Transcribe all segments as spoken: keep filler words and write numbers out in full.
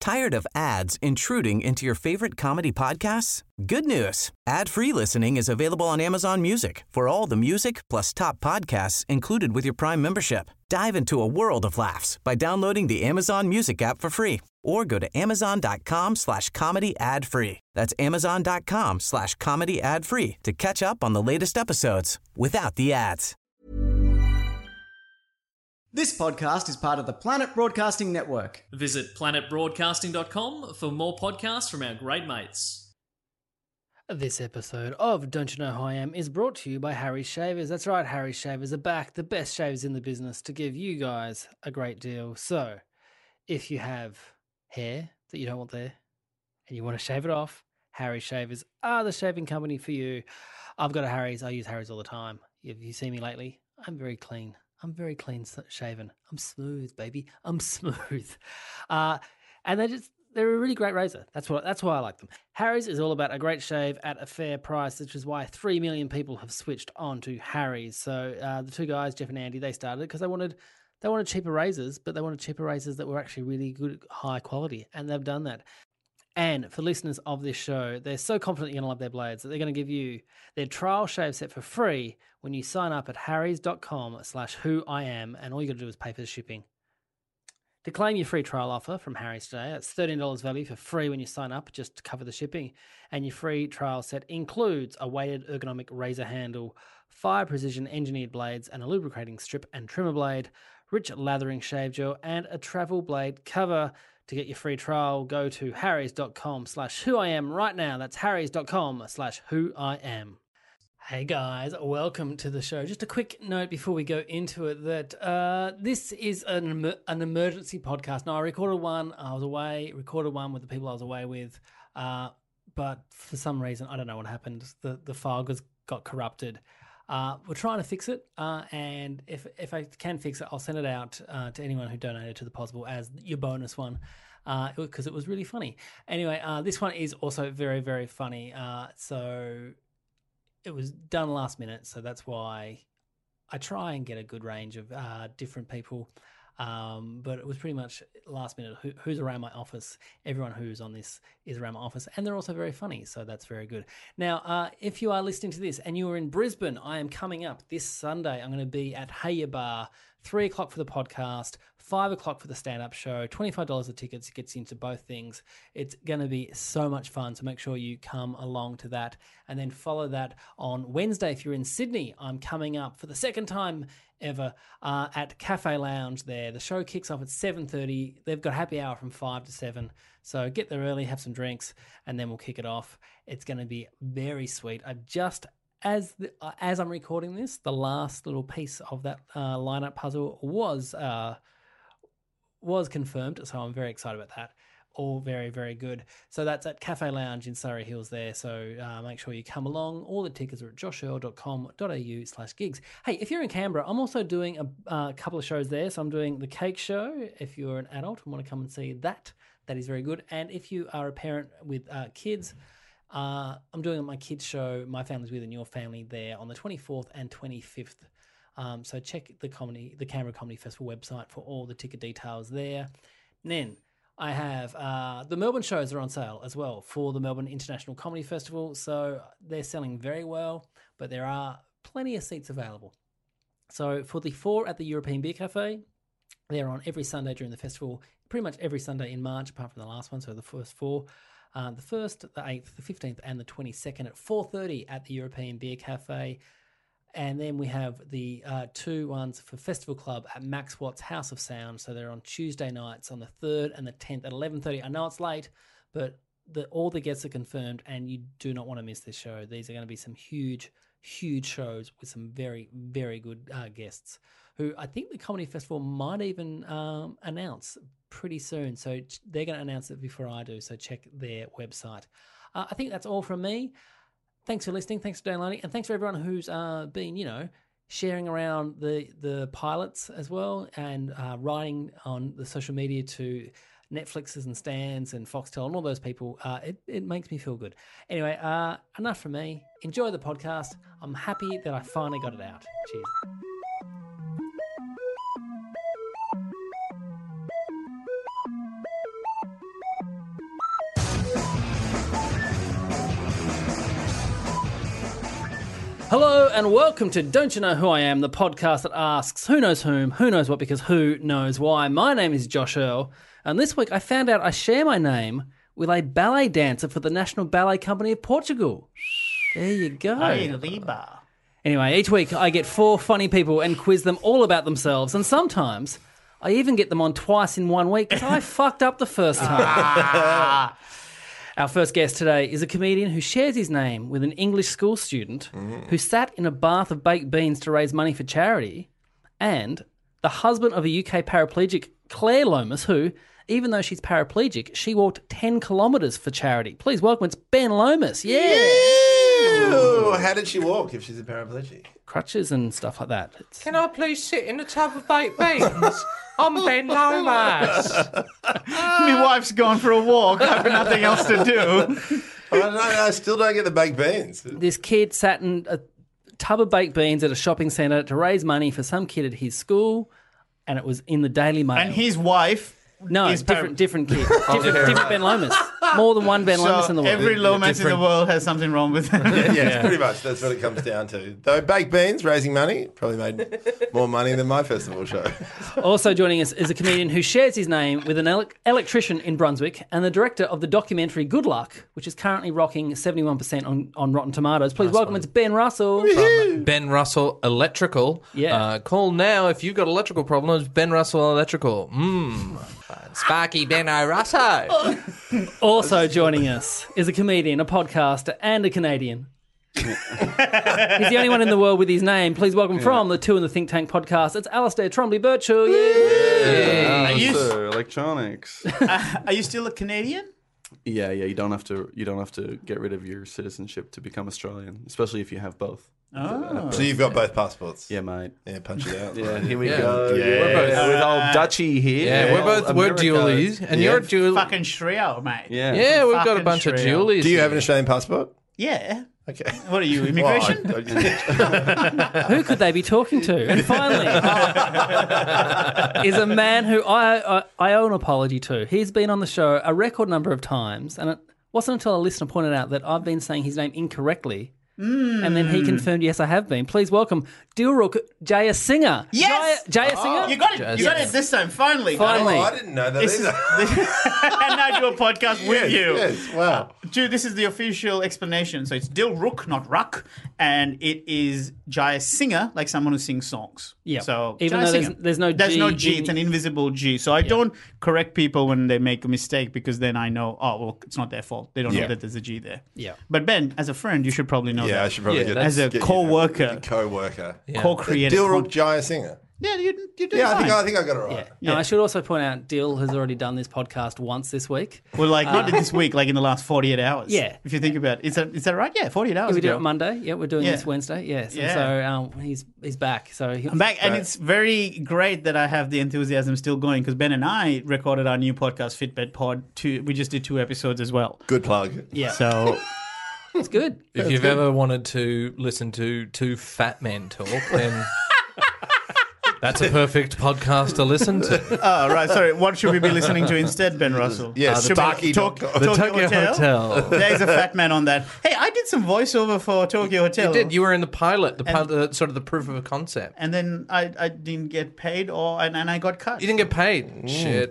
Tired of ads intruding into your favorite comedy podcasts? Good news. Ad-free listening is available on Amazon Music for all the music plus top podcasts included with your Prime membership. Dive into a world of laughs by downloading the Amazon Music app for free or go to amazon.com slash comedy ad free. That's amazon.com slash comedy ad free to catch up on the latest episodes without the ads. This podcast is part of the Planet Broadcasting Network. Visit planet broadcasting dot com for more podcasts from our great mates. This episode of Don't You Know Who I Am is brought to you by Harry's Shavers. That's right, Harry's Shavers are back, the best shavers in the business, to give you guys a great deal. So, if you have hair that you don't want there and you want to shave it off, Harry's Shavers are the shaving company for you. I've got a Harry's. I use Harry's all the time. If you see me lately, I'm very clean. I'm very clean shaven. I'm smooth, baby. I'm smooth. Uh, and they just, they're a really great razor. That's what. That's why I like them. Harry's is all about a great shave at a fair price, which is why three million people have switched on to Harry's. So uh, the two guys, Jeff and Andy, they started because they wanted they wanted cheaper razors, but they wanted cheaper razors that were actually really good, high quality, and they've done that. And for listeners of this show, they're so confident you're going to love their blades that they're going to give you their trial shave set for free when you sign up at harrys.com slash who I am, and all you got to do is pay for the shipping. To claim your free trial offer from Harry's today, that's thirteen dollars value for free when you sign up, just to cover the shipping. And your free trial set includes a weighted ergonomic razor handle, fire precision engineered blades, and a lubricating strip and trimmer blade, rich lathering shave gel, and a travel blade cover. To get your free trial, go to harrys.com slash who I am right now. That's harrys.com slash who I am. Hey guys, welcome to the show. Just a quick note before we go into it that uh, this is an, an emergency podcast. Now, I recorded one, I was away, recorded one with the people I was away with, uh, but for some reason, I don't know what happened. The, the file was, got corrupted. Uh, we're trying to fix it, uh, and if if I can fix it, I'll send it out uh, to anyone who donated to the Possible as your bonus one, because uh, it, it was really funny. Anyway, uh, this one is also very, very funny. Uh, so it was done last minute, so that's why I try and get a good range of uh, different people. Um, but it was pretty much last minute. Who, who's around my office? Everyone who's on this is around my office, and they're also very funny, so that's very good. Now, uh, if you are listening to this and you are in Brisbane, I am coming up this Sunday. I'm going to be at Hey Bar, three o'clock for the podcast, five o'clock for the stand-up show, twenty-five dollars a ticket gets you into both things. It's going to be so much fun, so make sure you come along to that. And then follow that on Wednesday. If you're in Sydney, I'm coming up for the second time ever uh, at Cafe Lounge there. The show kicks off at seven thirty. They've got happy hour from five to seven. So get there early, have some drinks, and then we'll kick it off. It's going to be very sweet. I've just, as the, uh, as I'm recording this, the last little piece of that uh, lineup puzzle was uh, was confirmed, so I'm very excited about that. All very, very good. So that's at Cafe Lounge in Surrey Hills there. So uh, make sure you come along. All the tickets are at joshearl.com.au slash gigs. Hey, if you're in Canberra, I'm also doing a uh, couple of shows there. So I'm doing the Cake Show. If you're an adult and want to come and see that, that is very good. And if you are a parent with uh, kids, uh, I'm doing my kids show, My Family's With and Your Family, there on the twenty-fourth and twenty-fifth. Um, so check the comedy, the Canberra Comedy Festival website for all the ticket details there. And then I have uh, the Melbourne shows are on sale as well for the Melbourne International Comedy Festival. So they're selling very well, but there are plenty of seats available. So for the four at the European Beer Cafe, they're on every Sunday during the festival, pretty much every Sunday in March, apart from the last one, so the first four. Uh, the first, the eighth, the fifteenth, and the twenty-second at four thirty at the European Beer Cafe. And then we have the uh, two ones for Festival Club at Max Watt's House of Sound. So they're on Tuesday nights on the third and the tenth at eleven thirty. I know it's late, but the, all the guests are confirmed and you do not want to miss this show. These are going to be some huge, huge shows with some very, very good uh, guests who I think the Comedy Festival might even um, announce pretty soon. So they're going to announce it before I do, so check their website. Uh, I think that's all from me. Thanks for listening, thanks for downloading, and thanks for everyone who's uh, been, you know, sharing around the, the pilots as well and uh, writing on the social media to Netflixes and Stans and Foxtel and all those people. Uh, it, it makes me feel good. Anyway, uh, enough from me. Enjoy the podcast. I'm happy that I finally got it out. Cheers. Hello and welcome to Don't You Know Who I Am, the podcast that asks who knows whom, who knows what, because who knows why. My name is Josh Earl, and this week I found out I share my name with a ballet dancer for the National Ballet Company of Portugal. There you go. Anyway, each week I get four funny people and quiz them all about themselves, and sometimes I even get them on twice in one week because I fucked up the first time. Our first guest today is a comedian who shares his name with an English school student mm. who sat in a bath of baked beans to raise money for charity, and the husband of a U K paraplegic, Claire Lomas, who, even though she's paraplegic, she walked ten kilometres for charity. Please welcome, it's Ben Lomas. Yeah. Ew. How did she walk if she's a paraplegic? Crutches and stuff like that. It's... Can I please sit in a tub of baked beans? I'm Ben Lomas. My wife's gone for a walk. I've got nothing else to do. I, don't know, I still don't get the baked beans. This kid sat in a tub of baked beans at a shopping centre to raise money for some kid at his school, and it was in the Daily Mail. And his wife... No, it's different, different kid. Different, different Ben Lomas. More than one Ben so Lomas in the world. Every Lomas in the world has something wrong with it. yeah, yeah, it's pretty much. That's what it comes down to. Though baked beans, raising money, probably made more money than my festival show. Also joining us is a comedian who shares his name with an ele- electrician in Brunswick and the director of the documentary Good Luck, which is currently rocking seventy-one percent on, on Rotten Tomatoes. Please nice welcome, one. It's Ben Russell. From Ben Russell Electrical. Yeah. Uh, call now if you've got electrical problems. Ben Russell Electrical. Mmm. Sparky Ben Russell. Also joining us is a comedian, a podcaster, and a Canadian. He's the only one in the world with his name. Please welcome yeah. from the Two in the Think Tank podcast, it's Alistair Trombley Birchall. Yeah. yeah. Are you Alistair, electronics. uh, are you still a Canadian? Yeah, yeah. You don't have to. You don't have to get rid of your citizenship to become Australian, especially if you have both. Oh. So you've got both passports? Yeah, mate. Yeah, punch it out. Yeah, here we yeah. go. Yeah. We're both uh, with old Dutchie here. Yeah, we're both we're dualies, and yeah. you're a dual. Fucking Shrio, mate. Yeah, yeah, we've got a Fucking bunch of Shrio. dualies. Do you have an Australian passport? Yeah. Okay. What are you, immigration? Well, I, I, Who could they be talking to? And finally, is a man who I, I I owe an apology to. He's been on the show a record number of times, and it wasn't until a listener pointed out that I've been saying his name incorrectly. Mm. And then he confirmed, yes, I have been. Please welcome Dilruk Jayasinghe. Yes! Jay- Jayasinghe? Oh, you got it. You got yes. it this time, finally. Finally. oh, I didn't know that This either. is, this, and now do a podcast yes, with you. Yes, wow. Dude, this is the official explanation. So it's Dilruk, not Ruck, and it is Jayasinghe, like someone who sings songs. Yeah. So even though there's, there's no G. There's no G. In, it's an invisible G. So I yeah. don't correct people when they make a mistake because then I know, oh, well, it's not their fault. They don't yeah. know that there's a G there. Yeah. But Ben, as a friend, you should probably know yeah, that. I should probably Yeah, get as a get co-worker. You, co-worker. Yeah. Co-creator. Dilruk Jayasinghe. Yeah, you, you do Yeah, fine. I think, I think I got it right. Yeah. Yeah. Now, I should also point out, Dill has already done this podcast once this week. Well, like, not this week, like in the last forty-eight hours. Yeah. If you think about it. Is that, is that right? Yeah, forty-eight hours Yeah, we did ago. it Monday. Yeah, we're doing Yeah. this Wednesday. Yes. Yeah. And so um, he's he's back. So he, I'm back, and it's very great that I have the enthusiasm still going because Ben and I recorded our new podcast, Fitbed Pod. Two, we just did two episodes as well. Good plug. Yeah. So it's good. If you've ever wanted to listen to two fat men talk, then that's a perfect podcast to listen to. Oh, right. Sorry. What should we be listening to instead, Ben Russell? Yes, Should we Sparky talk, dot talk, com. The Tokyo Hotel. There's a fat man on that. Hey, I did some voiceover for Tokyo Hotel. You did. You were in the pilot, the, pilot, the sort of the proof of a concept. And then I, I didn't get paid, or and, and I got cut. You didn't get paid. Mm. Shit.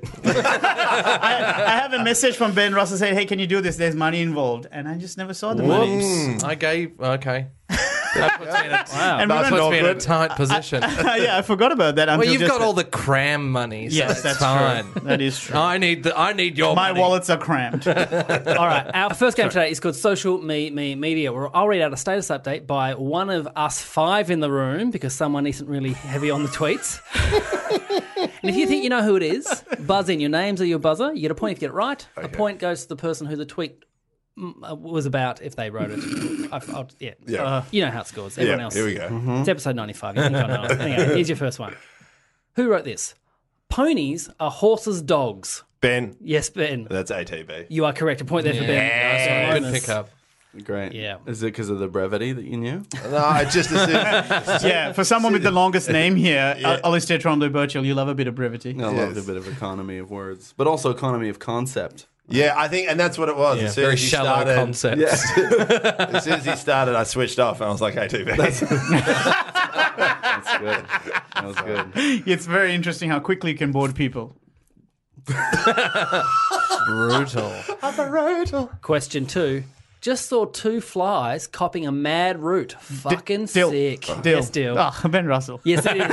I, I have a message from Ben Russell saying, "Hey, can you do this? There's money involved," and I just never saw the money. Whoops. I gave. Okay. That puts me in a, Wow. And that we puts went- me in a tight position. yeah, I forgot about that. Well, until you've just got all the cram money, so Yes, that's that's fine. true. That is true. I need the. I need your My money. wallets are cramped. All right. Our first game today is called Social Me Me Media, where I'll read out a status update by one of us five in the room because someone isn't really heavy on the tweets. And if you think you know who it is, buzz in. Your names are your buzzer. You get a point if you get it right. Okay. A point goes to the person who the tweet was about if they wrote it. I, I'll, yeah. Yeah. Uh, you know how it scores. Everyone Yeah, else. here we go. It's episode ninety-five. You think I know. Anyway, here's your first one. Who wrote this? Ponies are horses' dogs. Ben, Yes, Ben. that's A T B. You are correct. A point there for Ben. Yeah, Nice good one. pickup. Great. Yeah. Is it because of the brevity that you knew? No, I just assumed. Yeah, for someone with the longest name here, Yeah. yeah. Alistair Trombley Birchall, you love a bit of brevity. I love Yes. a bit of economy of words, but also economy of concept. Yeah, I think, and that's what it was. Yeah, as soon very as he shallow started, concepts. as soon as he started, I switched off and I was like, "Hey, too bad." That's good. That was good. It's very interesting how quickly you can board people. Brutal. Question two. Just saw two flies copping a mad root. Fucking Dill. sick. Dill. Yes, Dill. Oh, Ben Russell. Yes, it is.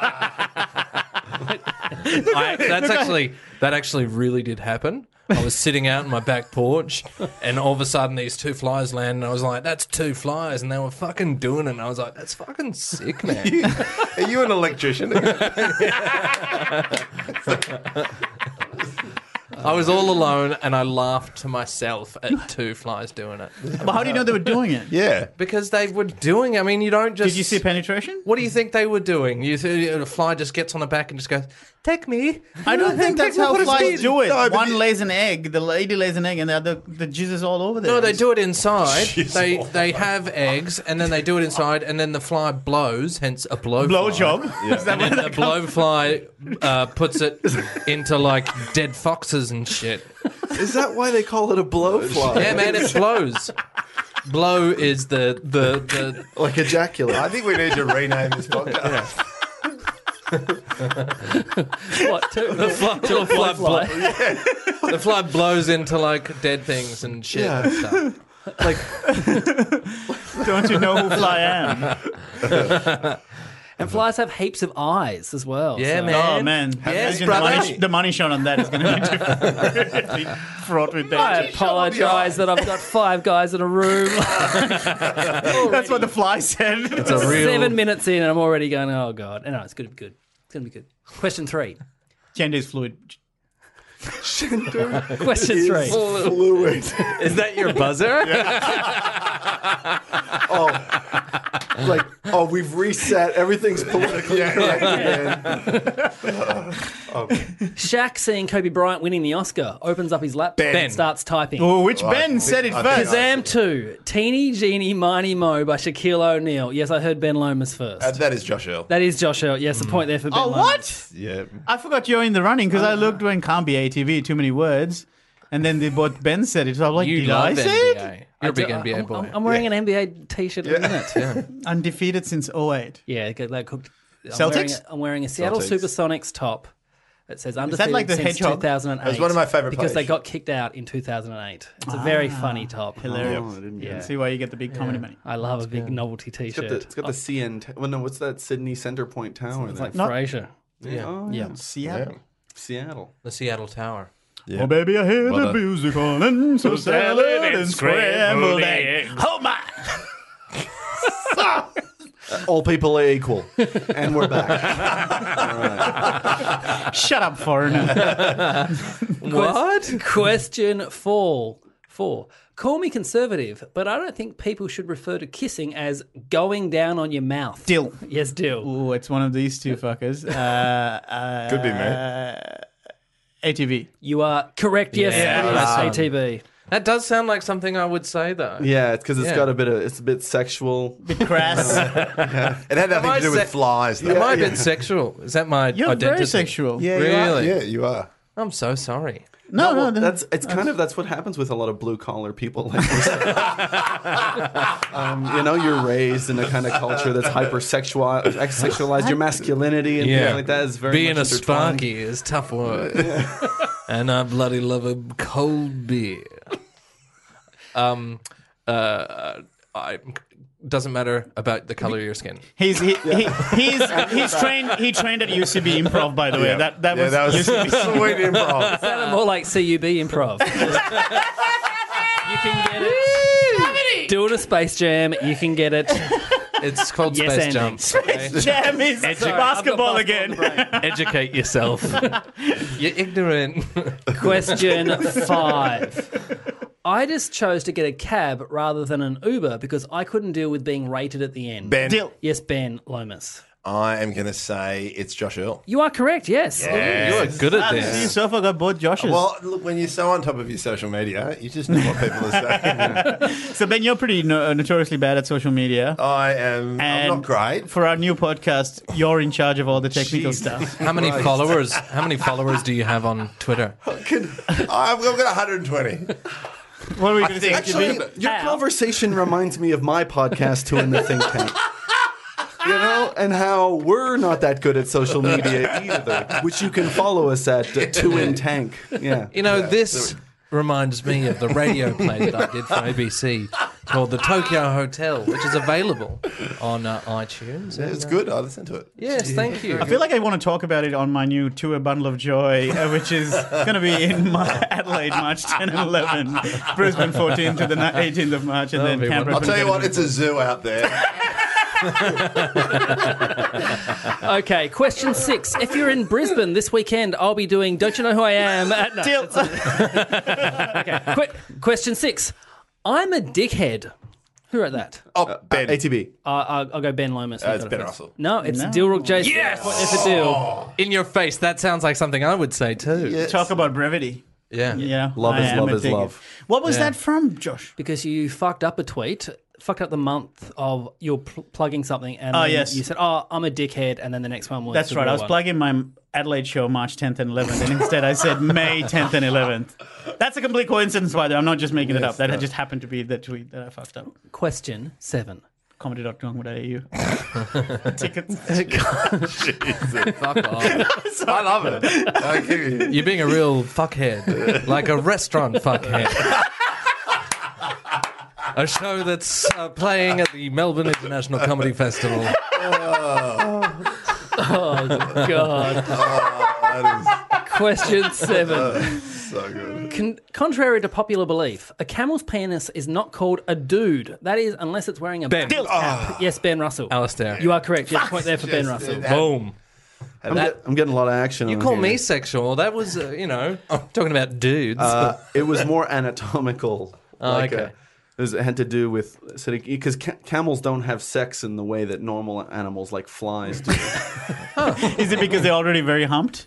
I, that's actually that actually really did happen. I was sitting out on my back porch, and all of a sudden these two flies land, and I was like, "That's two flies," and they were fucking doing it. And I was like, "That's fucking sick, man." Are you an electrician? I was all alone, and I laughed to myself at two flies doing it But how do you know they were doing it? Yeah. because they were doing. I mean, you don't just. Did you see penetration? What do you think they were doing? You th- a fly just gets on the back and just goes, "Take me." I don't think that's Take me, how put a flies speed. do it. No, but One you- lays an egg, the lady lays an egg, and the other, the jizz is all over there. No, they do it inside. Jeez. They they have eggs, and then they do it inside, and then the fly blows, hence a blow. Blow fly. job. Is that And where then that the blowfly uh, puts it into like dead foxes and shit. Is that why they call it a blowfly? Yeah, man, it blows. Blow is the the the. Like ejaculate. I think we need to rename this podcast. What, two? The fly, the, fly, fly. blo- the fly blows into like dead things and shit Yeah. and stuff. Like, Don't you know who fly am? And flies have heaps of eyes as well. Yeah, so- man. Oh, man. Yes, Imagine brother. The money, the money shot on that is going to be different. Be fraught with I danger. apologise that I've got five guys in a room. That's what the fly said. It's a real. Seven minutes in and I'm already going, oh, God. No, it's going to be good. It's going to be good. Question three. Gender is fluid. Question three. fluid. Is that your buzzer? Oh, like, oh, we've reset. Everything's politically correct again. Shaq seeing Kobe Bryant winning the Oscar opens up his laptop Ben. and starts typing. Oh, which I Ben think- said it I think first? I- Shazam two, Teeny Genie Miny Mo by Shaquille O'Neal. Yes, I heard Ben Lomas first. Uh, that is Josh Earl. that is Josh Earl. Yes, a point there for Ben Oh, Lomas. what? Yeah. I forgot you're in the running because I looked when can't be A T V, too many words. And then they both Ben said it. So I'm like, You did love I say N B A. it? You're a big I- N B A I'm, boy. I'm, I'm wearing an N B A t-shirt in a minute. yeah. Undefeated since oh eight. Yeah, good, that cooked. I'm Celtics? Wearing a, I'm wearing a Seattle Celtics. Supersonics top. It says undefeated like the since hedgehog? two thousand eight. It was one of my favourite because plays. they got kicked out in two thousand eight. It's a very funny top. Hilarious. Oh, I didn't get Yeah. it. See why you get the big comedy money. I love a big novelty It's got t-shirt. the, it's got the C N. T- well, no, what's that? Sydney Center Point Tower. It's there. like Not- Frasier. Yeah. Oh, Yeah. yeah. Seattle. Seattle. The Seattle Tower. Yeah. Oh, baby, I hear Well the done. music calling, so salad and scrambled eggs. Oh, my. All people are equal, and we're back. Shut up, foreigner. What? Question four. Four. Call me conservative, but I don't think people should refer to kissing as going down on your mouth. Dill. Yes, Dill. Ooh, it's one of these two fuckers. Uh, uh, Could be me. Uh, A T V. You are correct. Yes, Yeah, it is awesome. A T V. That does sound like something I would say, though. Yeah, it's because it's Yeah. got a bit of it's a bit sexual. Bit crass. It had nothing I to do with se- flies, though. Am I a bit sexual? Is that my You're identity? very sexual. Yeah, you are. Really? Yeah, you are. I'm so sorry. No, no, well, no. that's it's kind of that's what happens with a lot of blue collar people. Like yourself. um, you know, you're raised in a kind of culture that's hypersexual, sexualized your masculinity and things like that is very Being much a intertwined. Sparky is tough work. And I bloody love a cold beer. Um, uh, I doesn't matter about the color of your skin. He's he, he, he's he's trained he trained at U C B Improv, by the way. Yeah. That that Yeah, was, that was U C B. sweet improv. Sounded more like C U B improv. You can get it. Do it a Space Jam. You can get it. It's called Yes, Space Andy. Jump. okay? Jam is Sorry, basketball I've got again. Educate yourself. You're ignorant. Question five. I just chose to get a cab rather than an Uber because I couldn't deal with being rated at the end. Ben. Dill. Yes, Ben Lomas. I am going to say it's Josh Earl. You are correct, yes. You are good at You this. so far got both Joshes. Well, look, when you're so on top of your social media, you just know what people are saying. so Ben, you're pretty no- notoriously bad at social media. I am I'm And not great. For our new podcast, you're in charge of all the technical Jeez. stuff. How many followers? How many followers do you have on Twitter? I've I've got one hundred twenty. What are we going to say? Actually, your Al. conversation reminds me of my podcast, Two in the Think Tank. You know, and how we're not that good at social media either, which you can follow us at uh, Two in Tank. Yeah. You know, this reminds me of the radio play that I did for A B C called The Tokyo Hotel, which is available on uh, iTunes. It's And, uh, good. I listen to it. Yes, thank you. I feel like I want to talk about it on my new tour, Bundle of Joy, uh, which is going to be in my Adelaide, March tenth and eleventh, Brisbane fourteenth to the eighteenth of March, and That'll then be Canberra. I'll tell you what, it's a zoo out there. Okay, question six. If you're in Brisbane this weekend, I'll be doing Don't You Know Who I Am? At, no, Deal. okay, Qu- question six. I'm a dickhead. Who wrote that? Oh, Ben. A T B. Uh, I'll, I'll go Ben Lomas. Uh, it's Ben Russell. No, it's No. Dilruk Jason. Yes! Point there for Dil. In your face. That sounds like something I would say too. Yes. Talk about brevity. Yeah. Yeah, Love I is am love a is dickhead. love. What was Yeah. that from, Josh? Because you fucked up a tweet, fucked up the month of you're pl- plugging something, and Oh, then yes. you said, "Oh, I'm a dickhead," and then the next one was That's the right. real I was one. plugging my Adelaide show March tenth and eleventh, and instead I said May tenth and eleventh. That's a complete coincidence, by the way. I'm not just making it up. That had just happened to be the tweet that I fucked up. Question seven. comedy dot com dot a u. Tickets. Fuck off. I love it. I give you. You're being a real fuckhead. Like a restaurant fuckhead. A show that's uh, playing at the Melbourne International Comedy Festival. Oh God. That Question seven. is so good. Con- contrary to popular belief, a camel's penis is not called a dude. That is, unless it's wearing a Ben. belt cap. Yes, Ben Russell. Alistair. You are correct. Yes, point there for Ben Just- Russell. Boom. I'm, get- I'm getting a lot of action. You on call here. me sexual. That was, uh, you know, I'm talking about dudes. Uh, it was more anatomical. Oh, like okay. uh, it, was, it had to do with because ca- camels don't have sex in the way that normal animals like flies do. Is it because they're already very humped?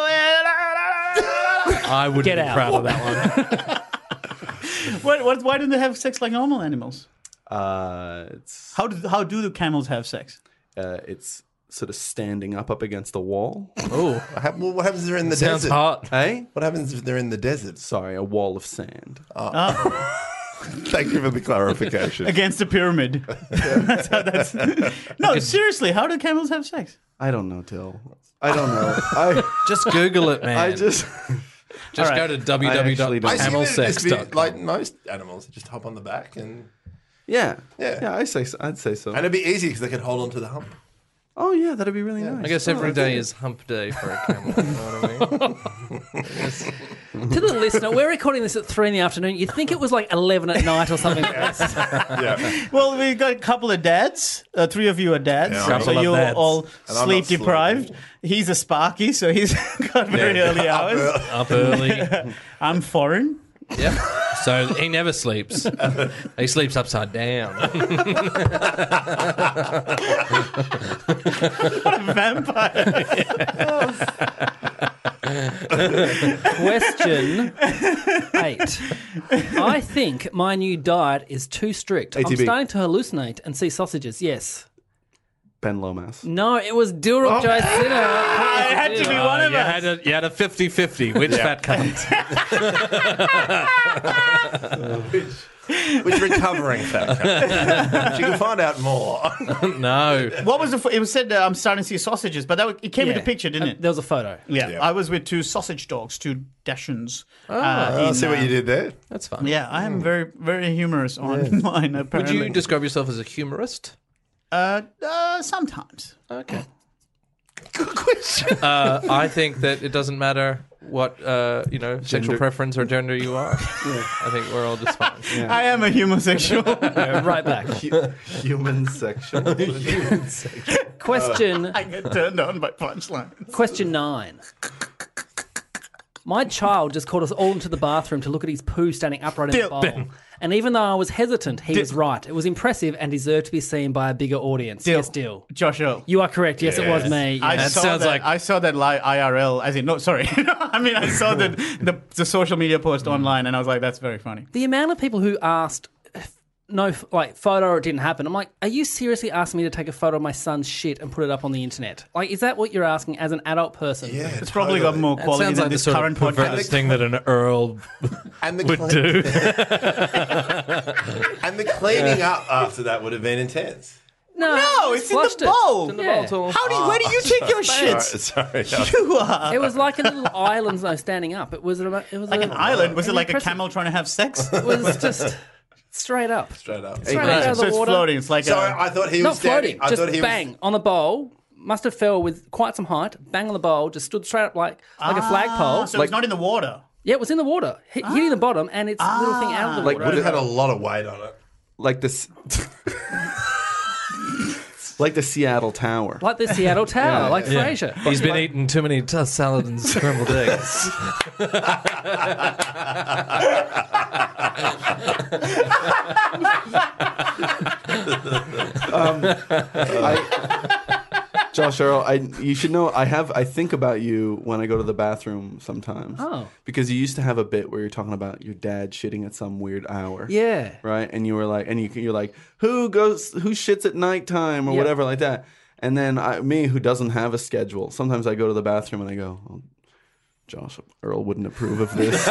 I would Get be out. proud of that one. What, what, why don't they have sex like normal animals? uh, it's How do, how do the camels have sex? uh, it's sort of standing up up against a wall. Oh, What hap- well, what happens if they're in the sounds desert? hot. Hey, What happens if they're in the desert? sorry, a wall of sand. Thank you for the clarification. Against a pyramid. That's how that's... No, seriously, how do camels have sex? I don't know, Till. I don't know. I Just Google it, man. I just Just All go right. to w w w I dot actually I assume camel it'd sex just be dot com. like most animals, just hop on the back and yeah Yeah. yeah. I say so. I'd say so. and it'd be easy because they could hold on to the hump. Oh yeah, that'd be really nice. I guess every day is hump day for a camel. You know what I mean? To the listener, we're recording this at three in the afternoon. You'd think it was like eleven at night or something like this. Yeah. Well, we've got a couple of dads. Uh, three of you are dads. Yeah, so couple of you're dads. all And I'm sleep not deprived. sleeping. He's a Sparky, so he's got very early hours. Up early. I'm foreign. Yep. So he never sleeps. He sleeps upside down. Vampire. Question eight. I think my new diet is too strict. A T B. I'm starting to hallucinate and see sausages. Yes. Ben Lomas. No, it was Dilruk Jai Sinha. It had to be one of you, us. had a, you had a fifty-fifty. Which fat cunt? Which recovering factor. You can find out more. No. What was the? F- it was said uh, I'm starting to see sausages, but that was, it came with Yeah. a picture, didn't Uh, it? There was a photo. Yeah. Yeah. I was with two sausage dogs, two Dachshunds. Oh, I see what you did there. That's fun. Yeah, I am very, very humorous on mine. Would Apparently, you describe yourself as a humorist? Uh, uh, sometimes. Okay. Good question. Uh, I think that it doesn't matter what uh, you know sexual Gender. preference or gender you are. I think we're all just fine. I am a homosexual. Yeah, right back. Human sexual. Question I get turned on by punchlines. question nine. My child just called us all into the bathroom to look at his poo standing upright in Dil- the bowl. Ben. And even though I was hesitant, he Dil- was right. It was impressive and deserved to be seen by a bigger audience. Dil- Yes, Dill. Josh Earl. You are correct. Yes, it was Yes. me. I Yes. saw sounds that. like- I saw that live I R L. As in, no, sorry. I mean, I saw the, the the social media post online, and I was like, "That's very funny." The amount of people who asked if no like photo or it didn't happen. I'm like, are you seriously asking me to take a photo of my son's shit and put it up on the internet? Like, is that what you're asking as an adult person? Yeah, It's probably got more That quality sounds than like the this sort current of perverted podcast. thing that an Earl And the would cle- do. and the cleaning up after that would have been intense. No, No, just it's in the flushed it. bowl. It's in the Yeah. bowl tool. How do you, where do you take your Sorry, shits? sorry. You are It was like a little island, though, standing up. It was a, it was like a, an island. Was it like a impressive- camel trying to have sex? It was just straight up. Straight up. Straight Right, out of so the it's water. floating. It's like So a, I thought he was Not standing. floating, I just thought he bang was. on the bowl. Must have fell with quite some height. Bang on the bowl, just stood straight up like like a flagpole. Ah, so it's not in the water. Yeah, it was in the water, hit, hitting the bottom, and it's a little thing out of the Like, water. Would have had a lot of weight on it. Like this. Like the Seattle Tower. Like the Seattle Tower, like Yeah. Frasier. He's been eating too many tossed salad and scrambled eggs. I, Josh Earl, I you should know I have I think about you when I go to the bathroom sometimes. Oh. Because you used to have a bit where you're talking about your dad shitting at some weird hour. Yeah. Right? And you were like and you you're like, who goes who shits at nighttime or Yep. whatever like that. And then I, me who doesn't have a schedule, sometimes I go to the bathroom and I go, oh, Josh Earl wouldn't approve of this.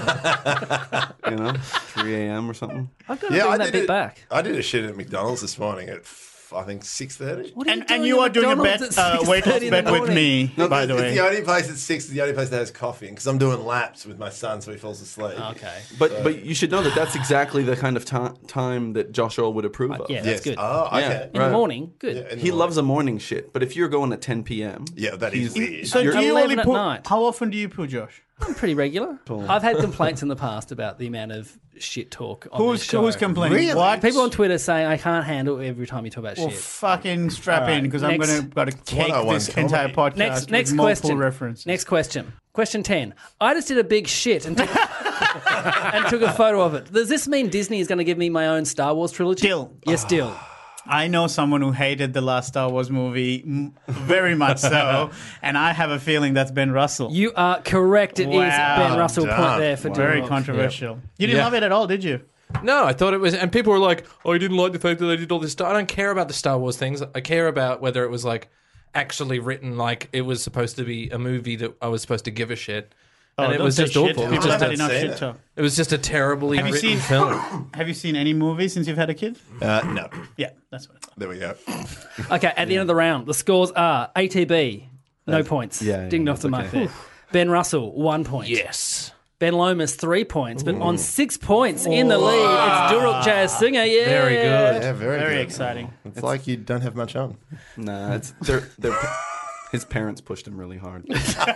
You know, three a.m. or something. I've got to Yeah, bring I that did bit it. back. I did a shit at McDonald's this morning at f- I think six thirty. What are And, doing and you at are doing a McDonald's bet, at uh, weight loss six thirty in the bet with morning? me, No, by it's the way. the only place at six. The only place that has coffee because I'm doing laps with my son, so he falls asleep. Okay. But but you should know that that's exactly the kind of ti- time that Josh Earl would approve of. Yeah, Yes. that's good. Oh, Yeah. okay. In Right. the morning, good. Yeah, in the He morning. loves a morning shit, but if you're going at ten p.m. Yeah, that is weird. So do You're- you eleven only at poo? night. How often do you poo, Josh? I'm pretty regular. I've had complaints in the past about the amount of shit talk on Who's this show. who's complaining? Really? What? People on Twitter saying I can't handle every time you talk about Well, shit. fucking strap All right, in because I'm next- gonna got to cake one oh one this comedy. entire podcast Next, with next multiple question. references. Next question. Question ten. I just did a big shit and took, and took a photo of it. Does this mean Disney is going to give me my own Star Wars trilogy? Dill. Yes, Dill. I know someone who hated the last Star Wars movie m- very much so, and I have a feeling that's Ben Russell. You are correct. It is Wow, Ben Russell. Point done. there for Wow. very Dill. controversial. You didn't Yeah. love it at all, did you? No, I thought it was, and people were like, "Oh, you didn't like the fact that they did all this stuff." I don't care about the Star Wars things. I care about whether it was like actually written like it was supposed to be a movie that I was supposed to give a shit, Oh, and it don't was say just shit. awful. It was People just have had a, enough seen shit it. talk. it was just a terribly Have you written seen- film. Have you seen any movies since you've had a kid? Uh, no, Yeah, that's what I thought. there we go. Okay, at the end of the round, the scores are A T B, no points. yeah, yeah, Dinged off the that's mark okay. there. Ben Russell, one point. Yes. Ben Lomas, three points. But on six points in the lead, it's Duruk Jazz Singer. Yeah. Very good. Yeah, very, Very good. exciting. It's like you don't have much on. Nah, it's they're, they're, his parents pushed him really hard.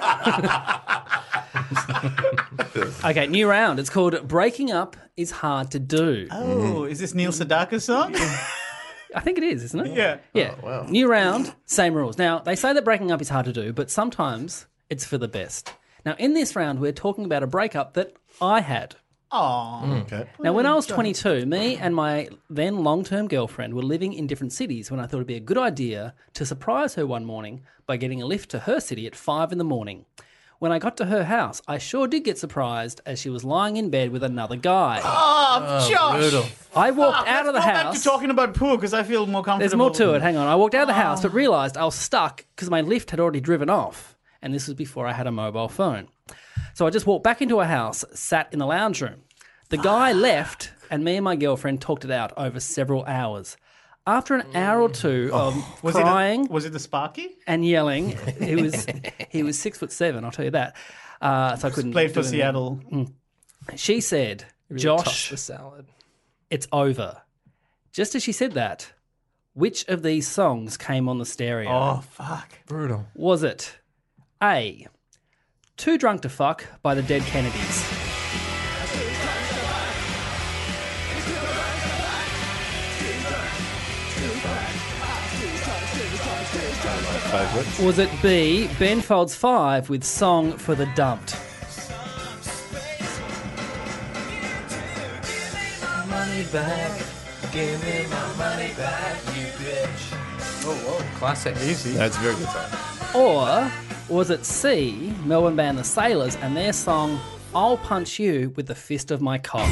Okay, new round. It's called Breaking Up is Hard to Do. Oh, is this Neil Sedaka's song? I think it is, isn't it? Yeah. Yeah. wow. New round, same rules. Now, they say that breaking up is hard to do, but sometimes it's for the best. Now, in this round, we're talking about a breakup that I had. Aww. Okay. Now, when I was twenty-two, me and my then long-term girlfriend were living in different cities when I thought it'd be a good idea to surprise her one morning by getting a lift to her city at five in the morning. When I got to her house, I sure did get surprised as she was lying in bed with another guy. Oh, Josh. Brutal. I walked out Let's of the go back house. to talking about poo because I feel more comfortable. There's more to it. Hang on. I walked out of the house but realised I was stuck because my lift had already driven off. And this was before I had a mobile phone. So I just walked back into a house, sat in the lounge room. The guy left, and me and my girlfriend talked it out over several hours. After an hour or two of Was crying It a, was it the Sparky? and yelling, he was he was six foot seven. I'll tell you that. Uh, so I couldn't Played do for anything. Seattle. She said, Toss "Josh, the salad. it's over." Just as she said that, which of these songs came on the stereo? Oh, fuck. Brutal. Was it A, Too Drunk to Fuck by the Dead Kennedys? Favourite. Was it B, Ben Folds five with Song for the Dumped? money back. Give me my money back, you bitch. Oh, whoa. Classic. Easy. That's a very good song. Or was it C, Melbourne band The Sailors and their song I'll Punch You with the Fist of My Cock?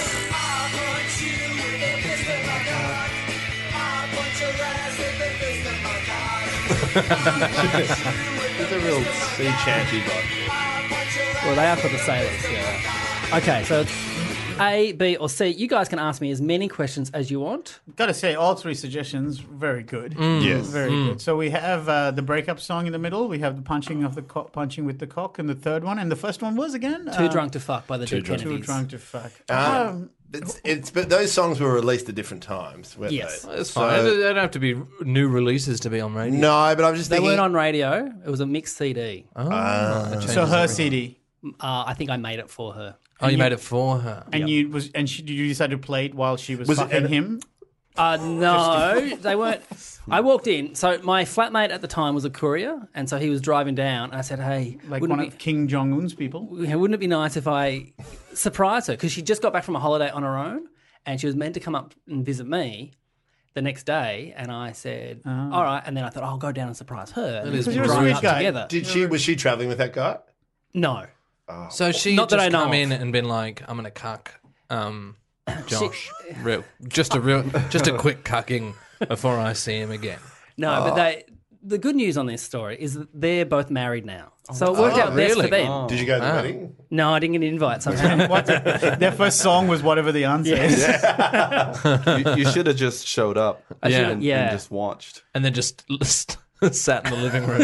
It's a real sea chanty vibe. Well, they are called The Sailors, yeah. Okay, so it's A, B, or C. You guys can ask me as many questions as you want. Got to say, all three suggestions very good. Yes. Very good. So we have uh, the breakup song in the middle. We have the punching of the cock, punching with the cock, and the third one. And the first one was again Too uh, Drunk to Fuck by the Dead Too Kennedys. drunk to fuck. Um, it's, it's but those songs were released at different times, weren't Yes. they? That's So- fine. They don't have to be new releases to be on radio. No, but I'm just They thinking. weren't on radio. It was a mixed C D. Oh, that changes So her everything. C D, Uh, I think I made it for her. Oh, you made it for her. and you was and she, did you decide to play it while she was, Was it- fucking him? Uh, no, they weren't. I walked in. So my flatmate at the time was a courier, and so he was driving down. And I said, "Hey, Like wouldn't one it of King Jong Un's people. be, wouldn't it be nice if I surprised her? Because she just got back from a holiday on her own, and she was meant to come up and visit me the next day. And I said, all right. And then I thought, I'll go down and surprise her. And is we You're a drive sweet up guy. together. Did she? Was she traveling with that guy? No. So she Not that just I know come of. in and been like, "I'm gonna cuck, um, Josh, real, just a real, just a quick cucking before I see him again." No, but they. The good news on this story is that they're both married now. So it worked Oh, out best really? for them. Oh. Did you go to the Ah. wedding? No, I didn't get an invite somehow. What their first song was whatever the answer is. you, you should have just showed up. I and, should've- and yeah. just watched. And then just sat in the living room.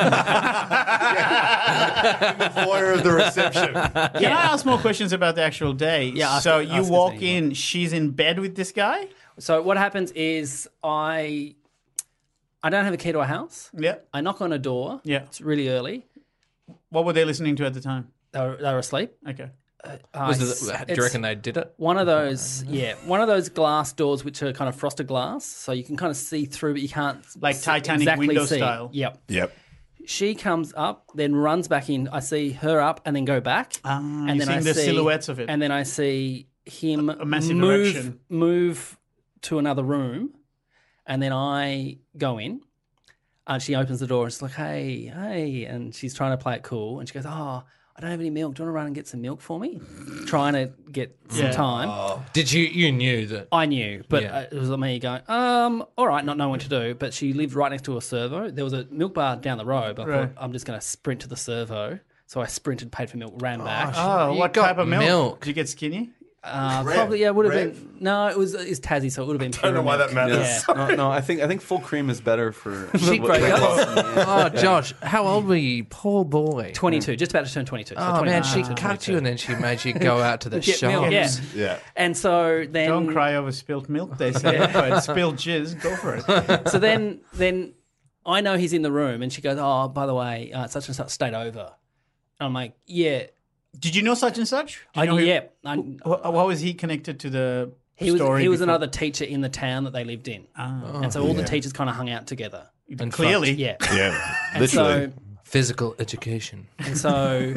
The foyer of the reception. Can I ask more questions about the actual day? Yeah, ask- So ask you us walk anything you in, she's in bed with this guy? So what happens is I I don't have a key to a house. Yeah. I knock on a door. Yeah. It's really early. What were they listening to at the time? They were, they were asleep. Okay. Was I- it, do it's you reckon they did it? one of those? Yeah, one of those glass doors which are kind of frosted glass, so you can kind of see through, but you can't Like s- Titanic exactly window see. style. Yep. Yep. She comes up, then runs back in. I see her up, and then go back. Ah, and you're then I seeing the see, silhouettes of it. And then I see him A massive move erection. move to another room, and then I go in. And she opens the door and she's like, "Hey, hey," and she's trying to play it cool. And she goes, "Oh, I don't have any milk. Do you want to run and get some milk for me?" Trying to get some Yeah. time. Did you? You knew that? I knew, but Yeah. uh, it was me going, um, all right, not knowing what to do. But she lived right next to a servo. There was a milk bar down the road, but I Right. thought, I'm just going to sprint to the servo. So I sprinted, paid for milk, ran back. Oh, You what got type of milk? milk. Did you get skinny? Uh, Rev- probably, yeah, it would have Rev? been. No, it was it's Tassie, so it would have been. I don't know pure why milk. that matters. Yeah. No, no, I think I think full cream is better for. She what- broke what- up. Oh, Josh, how old were you? Poor boy. twenty-two, just about to turn twenty-two. So Oh man, she twenty-one, cut twenty-two. you and then she made you go out to the Get milk, shops. yeah. Yeah. And so then, Don't cry over spilt milk, they say. But spilled jizz, go for it. so then, then I know he's in the room, and she goes, "Oh, by the way, uh, such and such stayed over." And I'm like, "Yeah, Did you know such and such? Did I you know knew. who- Yeah, I, Wh- How was he connected to the he was. story He was before? another teacher in the town that they lived in, Ah, and so all the teachers kind of hung out together. And clearly. Yeah, Yeah. and Literally. so Physical education. and so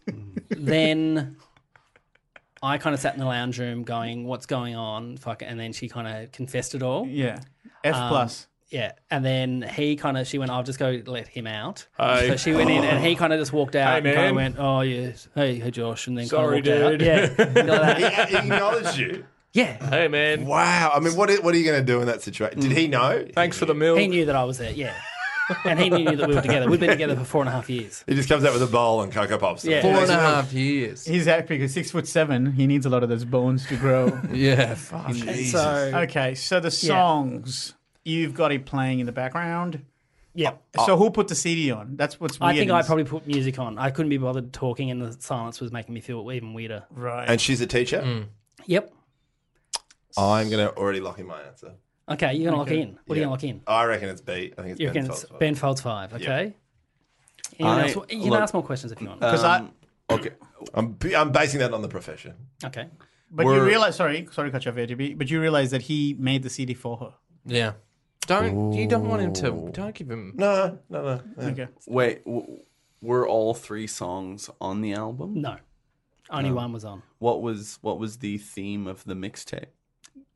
then I kind of sat in the lounge room, going, "What's going on?" Fuck it. And then she kind of confessed it all. Yeah. F Um, plus. Yeah, and then he kind of, she went, "I'll just go let him out." So she went in, and he kind of just walked out and kind of went, "Oh yes, hey, hey, Josh," and then Sorry, kind of walked dude. out. Yeah, like that. He acknowledged you. yeah. Hey man, Wow. I mean, what are, what are you going to do in that situation? Did he know? thanks for the milk. He knew that I was there. Yeah, and he knew that we were together. We've been together for four and a half years. He just comes out with a bowl and Cocoa Pops. Yeah. Four and a Makes milk. half years. He's happy because six foot seven, he needs a lot of those bones to grow. Yeah. Fuck. And so Okay, so the songs, you've got it playing in the background. yeah, So who put the C D on? That's what's weird. I think I is- probably put music on. I couldn't be bothered talking, and the silence was making me feel even weirder. Right. And she's a teacher? Yep. I'm going to already lock in my answer. Okay, you're gonna lock in. What are you Yeah. gonna lock in? I reckon it's B. I think it's You Ben reckon it's Folds. Ben Folds five? Okay. Anyone I- else, you can look, ask more questions if you want. Because Um, I, okay. I'm, I'm basing that on the profession. okay. but you we're- realize, sorry, sorry, to cut you off, A J B, but you realize that he made the C D for her. Yeah. Don't you don't want him to? Don't give him. No, no, no. no. Okay. Wait, w- were all three songs on the album? No, only one was on. What was what was the theme of the mixtape?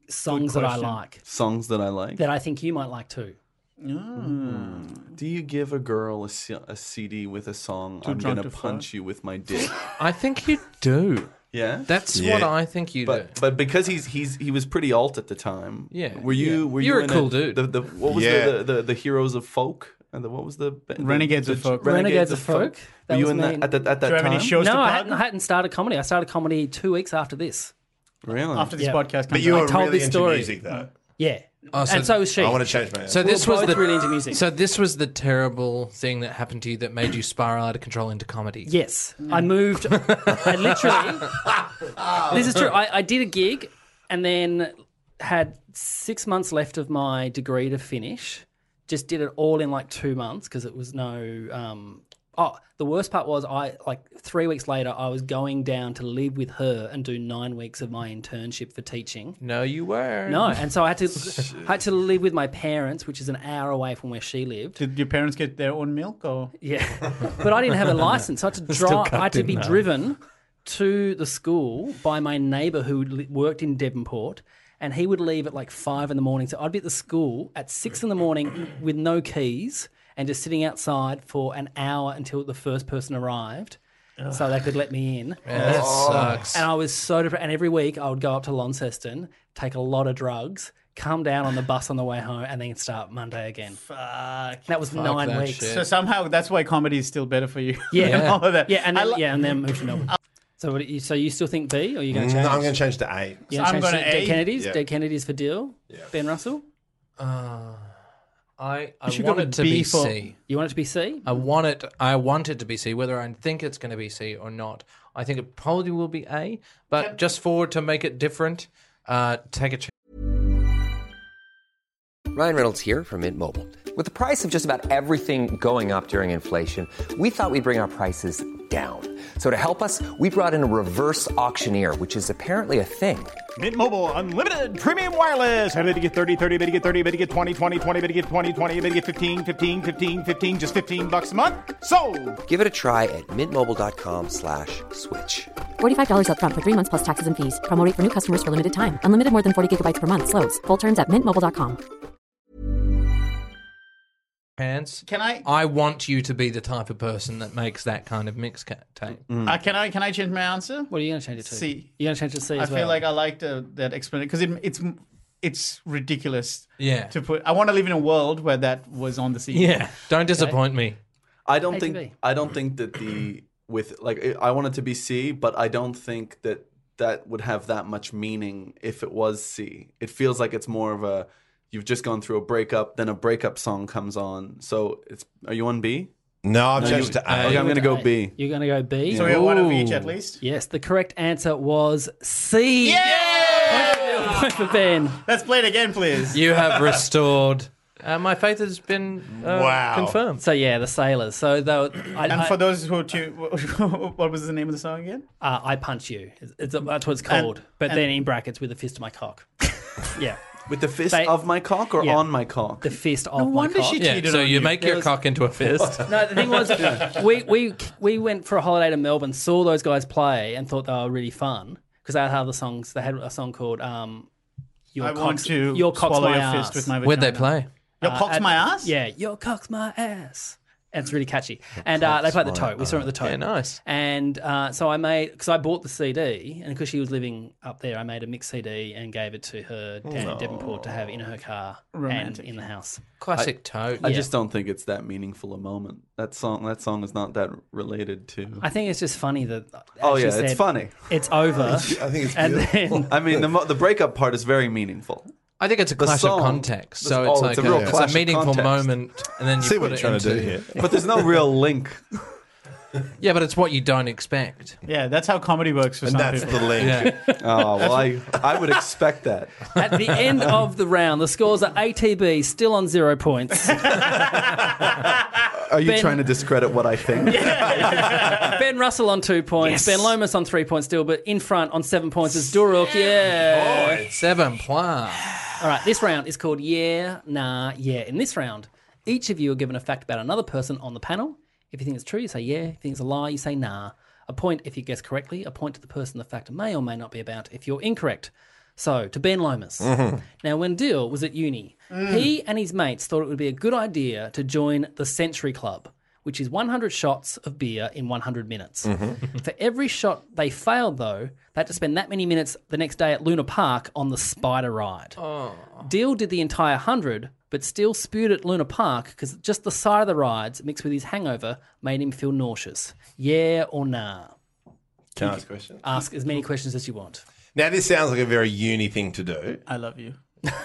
songs that I question. like Songs that I like. that I think you might like too. Do you give a girl a, C- a C D with a song, Too I'm drunk going to to punch fuck? you with my dick? I think you do. Yeah? That's Yeah. what I think you do. But but because he's he's he was pretty alt at the time. Yeah. Were you Yeah. were You're you a in cool dude. The, the what was Yeah. the, the, the the Heroes of Folk and the what was the, the Renegades of the- Folk. Renegades of Folk? That Were you was in me. that at, the, at that Do you have time? any shows No, to I plug? hadn't, I hadn't started comedy. I started comedy two weeks after this. Really? After this Yeah. podcast comes But you out. were told really this into story. music, though. Yeah. Oh, so- and so was she. I want to change my answer. So this We're was both the really into music. So this was the terrible thing that happened to you that made you spiral out of control into comedy. Yes, I moved. I literally. This is true. I, I did a gig, and then had six months left of my degree to finish. Just did it all in like two months because it was no. Um, oh, the worst part was I like three weeks later I was going down to live with her and do nine weeks of my internship for teaching. No, you were. No, and so I had to I had to live with my parents, which is an hour away from where she lived. Did your parents get their own milk or? Yeah, but I didn't have a license. So I had to Still drive. I had to cut be in half. driven to the school by my neighbour who li- worked in Devonport, and he would leave at like five in the morning. So I'd be at the school at six in the morning with no keys and just sitting outside for an hour until the first person arrived, so they could let me in. Yeah, that sucks. And I was so depressed. And every week I would go up to Launceston, take a lot of drugs, come down on the bus on the way home, and then start Monday again. Fuck. That was nine that weeks. shit. So somehow that's why comedy is still better for you. Yeah. and all of that. Yeah, and I then, li- yeah, and then moved to Melbourne. So, what, do you, so you still think B, or are you going to No, change? I'm going to change to A. You So gonna I'm change gonna to Dead A. Kennedys. Yeah. Dead Kennedys for Deal. Ben Russell. Uh, I I should go want with it to B be for- C. You want it to be C? I want it. I want it to be C. Whether I think it's going to be C or not, I think it probably will be A. But just for to make it different, uh, take a chance. Ryan Reynolds here from Mint Mobile. With the price of just about everything going up during inflation, we thought we'd bring our prices down. So to help us, we brought in a reverse auctioneer, which is apparently a thing. Mint Mobile Unlimited Premium Wireless. How to get thirty, thirty, bit to get thirty, bit to get twenty, twenty, twenty, bit to get twenty, twenty, bit to get fifteen, fifteen, fifteen, fifteen, just fifteen bucks a month? Sold! Give it a try at mintmobile.com slash switch. forty-five dollars up front for three months plus taxes and fees. Promo rate for new customers for limited time. Unlimited more than forty gigabytes per month. Slows full terms at mint mobile dot com. Hands. Can I? I want you to be the type of person that makes that kind of mixtape. Uh, can I? Can I change my answer? What are you going to change it to? C. You're going to change it to C I as feel well? like I liked uh, that explanation because it, it's it's ridiculous. Yeah. To put, I want to live in a world where that was on the C D. Yeah. Don't disappoint me. I don't A to think B. I don't think that the with like I want it to be C, but I don't think that that would have that much meaning if it was C. It feels like it's more of a you've just gone through a breakup, then a breakup song comes on. So it's are you on B? No, I've No, changed you- to A. Okay, I'm going to go A. B. You're going to go B? So we have one of each Ooh. at least. Yes, the correct answer was C. Yeah! Point for Ben. Let's play it again, please. You have restored. Uh, my faith has been uh, Wow. confirmed. So yeah, the Sailors. So though, I, And I, for those who tune, what was the name of the song again? uh, I punch you. It's, it's, that's what it's called. but and- then in brackets with the fist of my cock. yeah, With the fist They- of my cock or Yeah. on my cock? the fist of No my wonder cock. she Yeah. cheated So on you you. make There your was- cock into a fist. No, the thing was, we, we we went for a holiday to Melbourne, saw those guys play, and thought they were really fun because they had other songs. They had a song called um, "Your I Cock's, want to Your Cock's swallow My your Ass." fist with my vagina. Where'd they play? Your Uh, cock's at- my ass? Yeah, your cock's my ass. And it's really catchy. And uh, they played the Tote. We saw it at the Tote. Yeah, nice. And uh, so I made, because I bought the C D, and because she was living up there, I made a mixed C D and gave it to her down in Devonport to have in her car Romantic. and in the house. Classic toad. I just don't think it's that meaningful a moment. That song that song is not that related to I think it's just funny that. as Oh she yeah, it's said, funny. It's over. I think it's and beautiful. then. I mean, the mo- the breakup part is very meaningful. I think it's a The clash song- of context. the- So oh, it's it's like a real it's clash a of meaningful context. moment, and then you See put what you're it trying to into, do here. But there's no real link. Yeah, but it's what you don't expect. Yeah, that's how comedy works for And some that's people. the link. Yeah. Oh well, I I would expect that. At the end of the round, the scores are A T B still on zero points. Are you Ben- trying to discredit what I think? Ben Russell on two points. Ben Lomas on three points still, but in front on seven points is Duruk. Yeah. Seven plus. All right, this round is called Yeah, Nah, Yeah. In this round, each of you are given a fact about another person on the panel. If you think it's true, you say yeah. If you think it's a lie, you say nah. A point if you guess correctly, a point to the person the fact may or may not be about if you're incorrect. So, to Ben Lomas. Mm-hmm. Now, when Dill was at uni, he and his mates thought it would be a good idea to join the Century Club, which is one hundred shots of beer in one hundred minutes. Mm-hmm. For every shot they failed, though, they had to spend that many minutes the next day at Luna Park on the spider ride. Oh. Dill did the entire one hundred, but still spewed at Luna Park because just the side of the rides, mixed with his hangover, made him feel nauseous. Yeah or nah? Can I ask a question? Ask as many questions as you want. Now, this sounds like a very uni thing to do, I love you.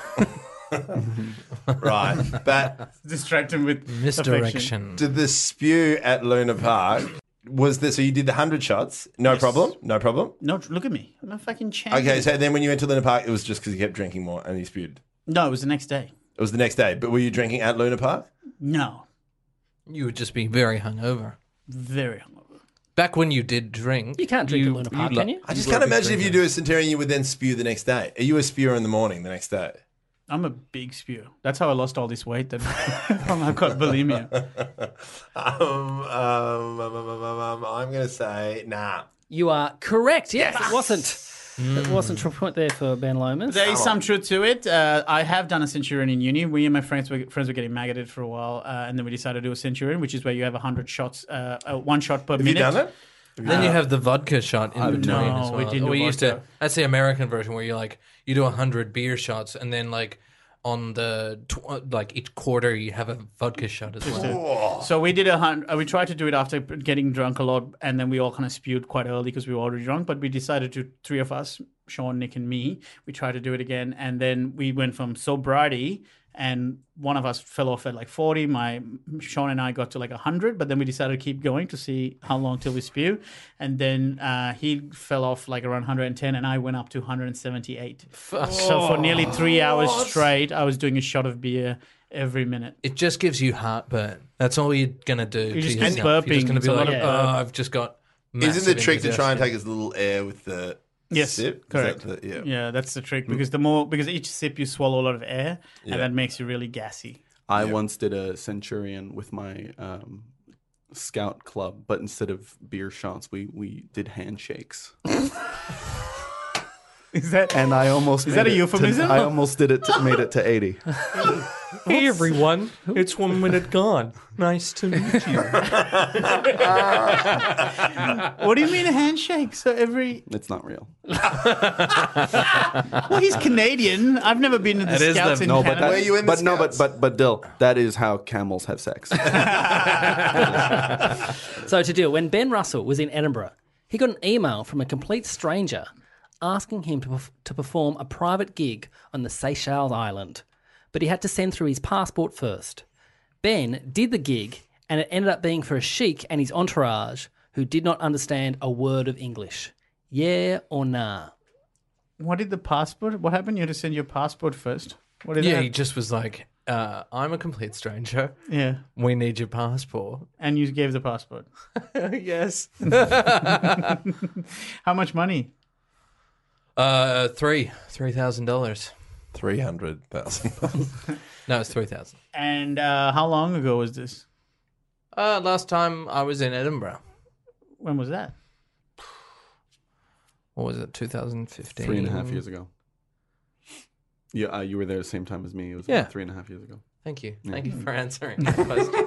right? But Distract him with affection. Misdirection. did the spew at Luna Park, was this, so you did the one hundred shots? No problem? No problem? No, look at me. I'm a fucking champion. Okay, so then when you went to Luna Park, it was just because you kept drinking more and you spewed? No, it was the next day. It was the next day. But were you drinking at Luna Park? No. You would just be very hungover. Very hungover. Back when you did drink. You can't drink at Luna Park, lo- can you? I just were a can't big imagine if you drinker. do a Centurion, you would then spew the next day. Are you a spewer in the morning the next day? I'm a big spew. That's how I lost all this weight. That I've got bulimia. Um, um, um, um, um, um, I'm going to say, nah. You are correct. Yes, it wasn't. It wasn't a point there for Ben Lomas. There is some truth to it. Uh, I have done a Centurion in uni. We and my friends were friends were getting maggoted for a while, uh, and then we decided to do a Centurion, which is where you have one hundred shots, uh, uh, one shot per Have minute. you done it? Then you have the vodka shot in between no, as well. we didn't do used vodka. to. That's the American version where you like you do a hundred beer shots and then like on the tw- like each quarter you have a vodka shot as well. So we did a hun- uh, we tried to do it after getting drunk a lot, and then we all kind of spewed quite early because we were already drunk. But we decided to, three of us, Sean, Nick, and me, we tried to do it again, and then we went from sobriety, and one of us fell off at like forty. My Sean and I got to like one hundred, but then we decided to keep going to see how long till we spew, and then uh, he fell off like around one hundred ten, and I went up to one hundred seventy-eight. So for nearly three hours straight, I was doing a shot of beer every minute. It just gives you heartburn. That's all you're gonna do. You're to just yourself. burping. You're just gonna It's be a lot like, of oh, burp. I've just got. Isn't the massive trick to try and indigestion." take as little air with the Yes, sip? Is correct. that the- yeah. Yeah, that's the trick because the more because each sip you swallow a lot of air, Yeah. and that makes you really gassy. I Yeah. once did a Centurion with my um, scout club, but instead of beer shots, we, we did handshakes. Is that And I almost Is made that a it to- euphemism? I almost did it, to, made it to eighty. Hey everyone, it's one minute gone. Nice to meet you. What do you mean a handshake? So every It's not real. well, he's Canadian. I've never been to the That is Scouts the- in No, but Canada. Were that, you in the but no, but Scouts? but but Dill, that is how camels have sex. So to deal, when Ben Russell was in Edinburgh, he got an email from a complete stranger asking him to, perf- to perform a private gig on the Seychelles Island. But he had to send through his passport first. Ben did the gig, and it ended up being for a sheik and his entourage who did not understand a word of English. Yeah or nah? What did the passport? What happened? You had to send your passport first. What did Yeah, that? he just was like, uh, I'm a complete stranger. Yeah, We need your passport. and you gave the passport. Yes. How much money? Uh, three, three thousand dollars. three hundred thousand. No, it's three thousand. And uh, how long ago was this? Uh, last time I was in Edinburgh. When was that? What was it? two thousand fifteen. Three and a half years ago. Yeah, uh, you were there the same time as me. It was Yeah. about three and a half years ago. Thank you. Thank you for answering that question.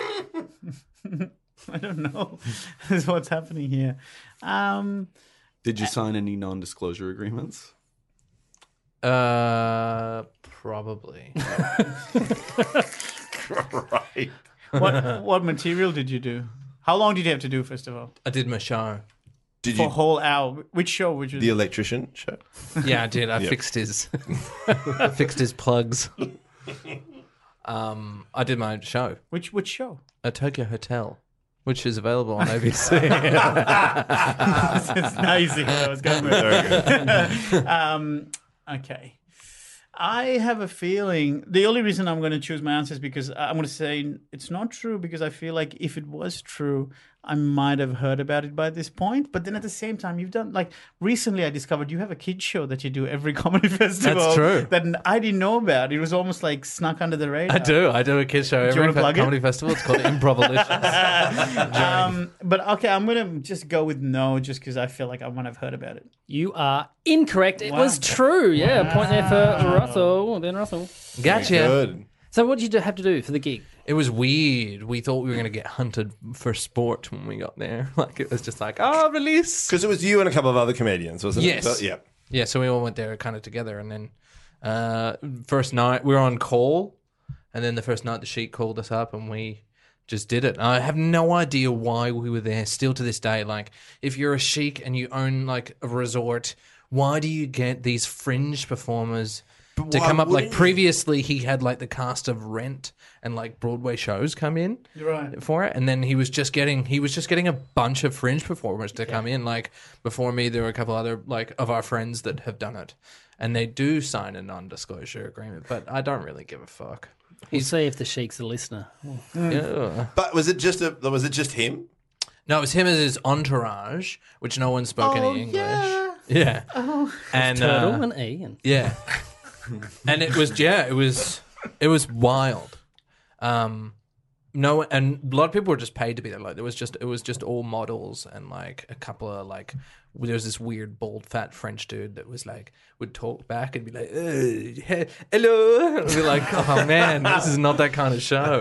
I don't know. This is what's happening here. Um, Did you sign any non-disclosure agreements? Uh, probably. Right. what what material did you do? How long did you have to do, first of all? I did my show. Did For a you whole hour. Which show would you the electrician show? Yeah, I did. I Yep. fixed his, I fixed his plugs. Um, I did my show Which which show? at Tokyo Hotel, which is available on A B C. It's now you see where I was going with it. um, okay. I have a feeling the only reason I'm going to choose my answer is because I'm going to say it's not true because I feel like if it was true, I might have heard about it by this point. But then at the same time, you've done, like, recently I discovered you have a kids show that you do every comedy festival. That's true. That I didn't know about. It was almost like snuck under the radar. I do. I do a kids show you every wanna fe- plug it? comedy festival. It's called Improvalicious. um, but okay, I'm going to just go with no just because I feel like I might have heard about it. You are incorrect. It Wow. was true. Yeah, point there for Russell. Ben Russell. Gotcha. Good. So what did you do- have to do for the gig? It was weird. We thought we were going to get hunted for sport when we got there. Like, it was just like, oh, release. Because it was you and a couple of other comedians, wasn't Yes. it? So- yeah. Yeah, so we all went there kind of together. And then uh, first night, we were on call. And then the first night, the Sheik called us up and we just did it. I have no idea why we were there still to this day. Like, if you're a Sheik and you own, like, a resort, why do you get these fringe performers to why come up? Like, wouldn't you? previously, he had, like, the cast of Rent and, like, Broadway shows come in Right. for it. And then he was just getting he was just getting a bunch of fringe performers to come in. Like, before me, there were a couple other, like, of our friends that have done it. And they do sign a non-disclosure agreement, but I don't really give a fuck. We'll see if the Sheik's a listener. Yeah. But was it just a? Was it just him? No, it was him as his entourage, which no one spoke Oh, any English. yeah. Yeah. And Turtle uh, and Ian. yeah. And it was yeah, it was it was wild. Um no, and a lot of people were just paid to be there. Like, there was just it was just all models and like a couple of like there was this weird bald fat French dude that was like would talk back and be like, "Uh, he- hello," and we'd be like, "Oh man, this is not that kind of show."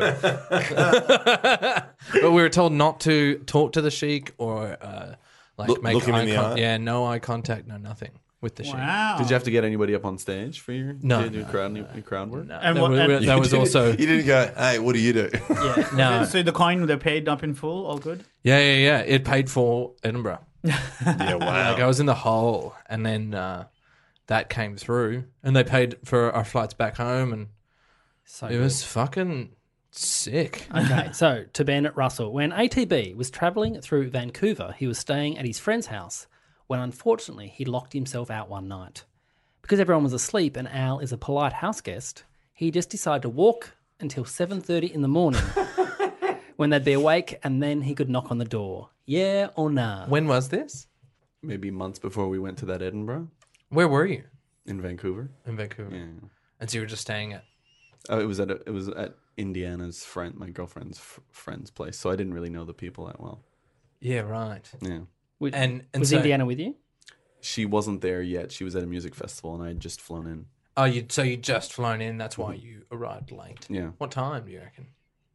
But we were told not to talk to the Sheik or uh, like Look- make look him eye in the con- eye? yeah, no eye contact, no nothing with the Sheik. Wow. Did you have to get anybody up on stage for your, No, did your no, crowd, your, your crowd work? No, And that what- was, and- that was You also didn't- You didn't go. Hey, what do you do? Yeah. no. So the coin, they're paid up in full, all good? Yeah, yeah, yeah. It paid for Edinburgh. yeah. Wow. Like, I was in the hole, and then uh, that came through, and they paid for our flights back home, and So it was fucking sick. Okay, so to Ben Russell, when A T B was travelling through Vancouver, he was staying at his friend's house when unfortunately he locked himself out one night. Because everyone was asleep and Al is a polite house guest, he just decided to walk until seven thirty in the morning when they'd be awake, and then he could knock on the door. Yeah or nah? When was this? Maybe months before we went to that Edinburgh Where were you? in Vancouver. In Vancouver. Yeah. And so you were just staying at... Oh, it was at a, it was at Indiana's friend, my girlfriend's f- friend's place. So I didn't really know the people that well. Yeah, right. Yeah, Was, And, and was so, Indiana with you? she wasn't there yet. She was at a music festival, and I had just flown in. Oh, you so you just flown in, that's why you arrived late. Yeah. What time do you reckon?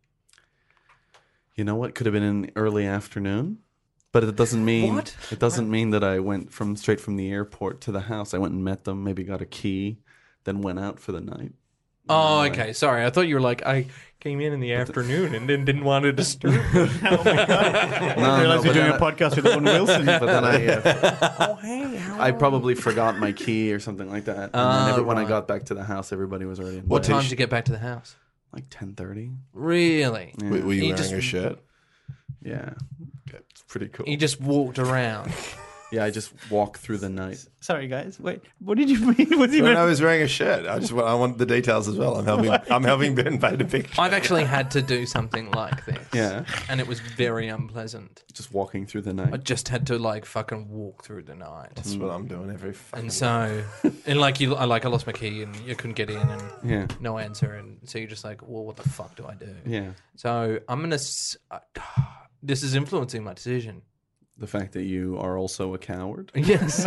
You know what? Could have been in early afternoon, but it doesn't mean What? it doesn't mean that I went from straight from the airport to the house. I went and met them, maybe got a key, then went out for the night. Oh, okay. Sorry. I thought you were like, I came in in the afternoon and then didn't want to disturb you. Oh my God. I didn't No, realize no, you're doing but a podcast with Owen Wilson. But then I, uh, Oh, hey. How I probably forgot my key or something like that. And Ah, then every, when I right. got back to the house, everybody was already in What bed. time did you get back to the house? Like ten thirty. Really? Yeah. Were, were you He wearing just- a shirt? Yeah, it's pretty cool. He just walked around. Yeah, I just walked through the night. Sorry, guys. Wait, what did you mean? Was he When wearing- I was wearing a shirt, I just want, I want the details as well. I'm helping. I'm helping Ben paint a picture. I've actually had to do something like this. Yeah, And it was very unpleasant. just walking through the I night. just had to like fucking walk through the night. That's what I'm doing every. Fucking And so, and like you, I like I lost my key and you couldn't get in and Yeah, no answer, and so you're just like, well, what the fuck do I do? yeah. So I'm gonna. S- uh, this is influencing my decision. The fact that you are also a coward. Yes.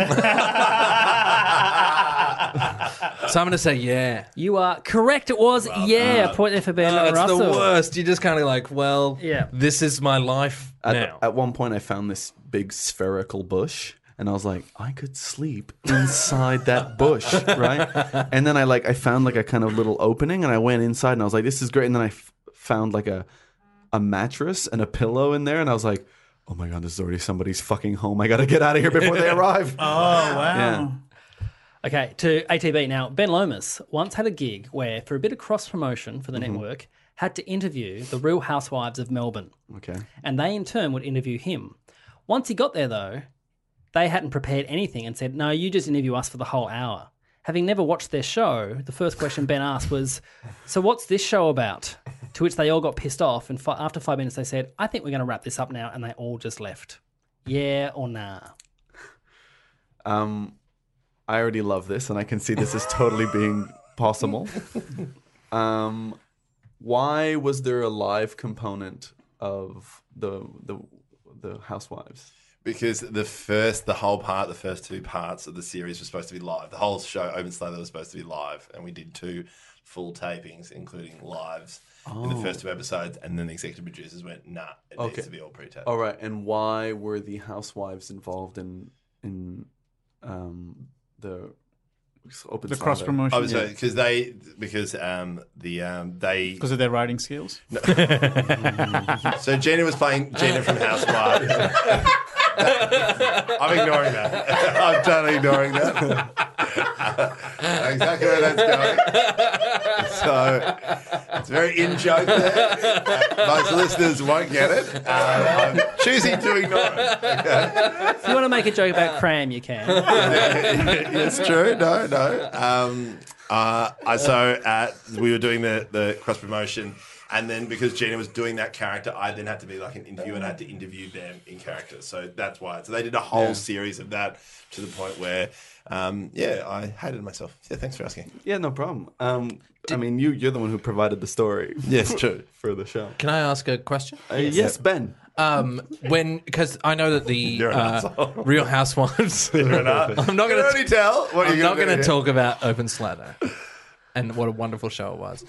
So I'm gonna say yeah. You are correct. It was yeah. Point there for Ben Oh, it's Russell. the worst. You just kind of like, well, Yeah. this is my life At, now. at one point, I found this big spherical bush, and I was like, I could sleep inside that bush, right? And then I like I found like a kind of little opening, and I went inside, and I was like, this is great. And then I f- found like a a mattress and a pillow in there, and I was like, oh my god, this is already somebody's fucking home. I got to get out of here before they arrive. Oh, wow. Yeah. Okay, to A T B now. Ben Lomas once had a gig where, for a bit of cross promotion for the network, had to interview the Real Housewives of Melbourne, Okay. and they in turn would interview him. Once he got there, though, they hadn't prepared anything and said, "No, you just interview us for the whole hour." Having never watched their show, the first question Ben asked was, so what's this show about? To which they all got pissed off, and fi- after five minutes they said, I think we're going to wrap this up now, and they all just left. Yeah or nah? Um, I already love this, and I can see this as totally being possible. Um, why was there a live component of the the the Housewives? Because the first, the whole part, the first two parts of the series were supposed to be live. The whole show, Open Slather, was supposed to be live, and we did two full tapings, including lives oh. in the first two episodes. And then the executive producers went, "Nah, it okay. needs to be all pre-taped." All right, and why were the Housewives involved in in um, the Open the Slather? cross promotion? Oh, so because yeah. they because um the um they because of their writing skills. No. So Gina was playing Gina from Housewives. I'm ignoring that. I'm totally ignoring that. Exactly where that's going. So it's a very in joke there. Uh, most listeners won't get it. Uh, I'm choosing to ignore it. Okay. If you want to make a joke about Cram, you can. It's true. No, no. Um, uh, so uh, we were doing the, the cross promotion. And then because Gina was doing that character, I then had to be like an interviewer and I had to interview them in character. So that's why. So they did a whole yeah. series of that to the point where, um, yeah, I hated myself. Yeah, thanks for asking. Yeah, no problem. Um, I mean, you, you're the one who provided the story. Yes, true. For the show. Can I ask a question? Uh, yes, yes, Ben. Um, when because I know that the uh, Real Housewives. You're an I'm not going to tell. What I'm not going to talk about Open Slather. And what a wonderful show it was.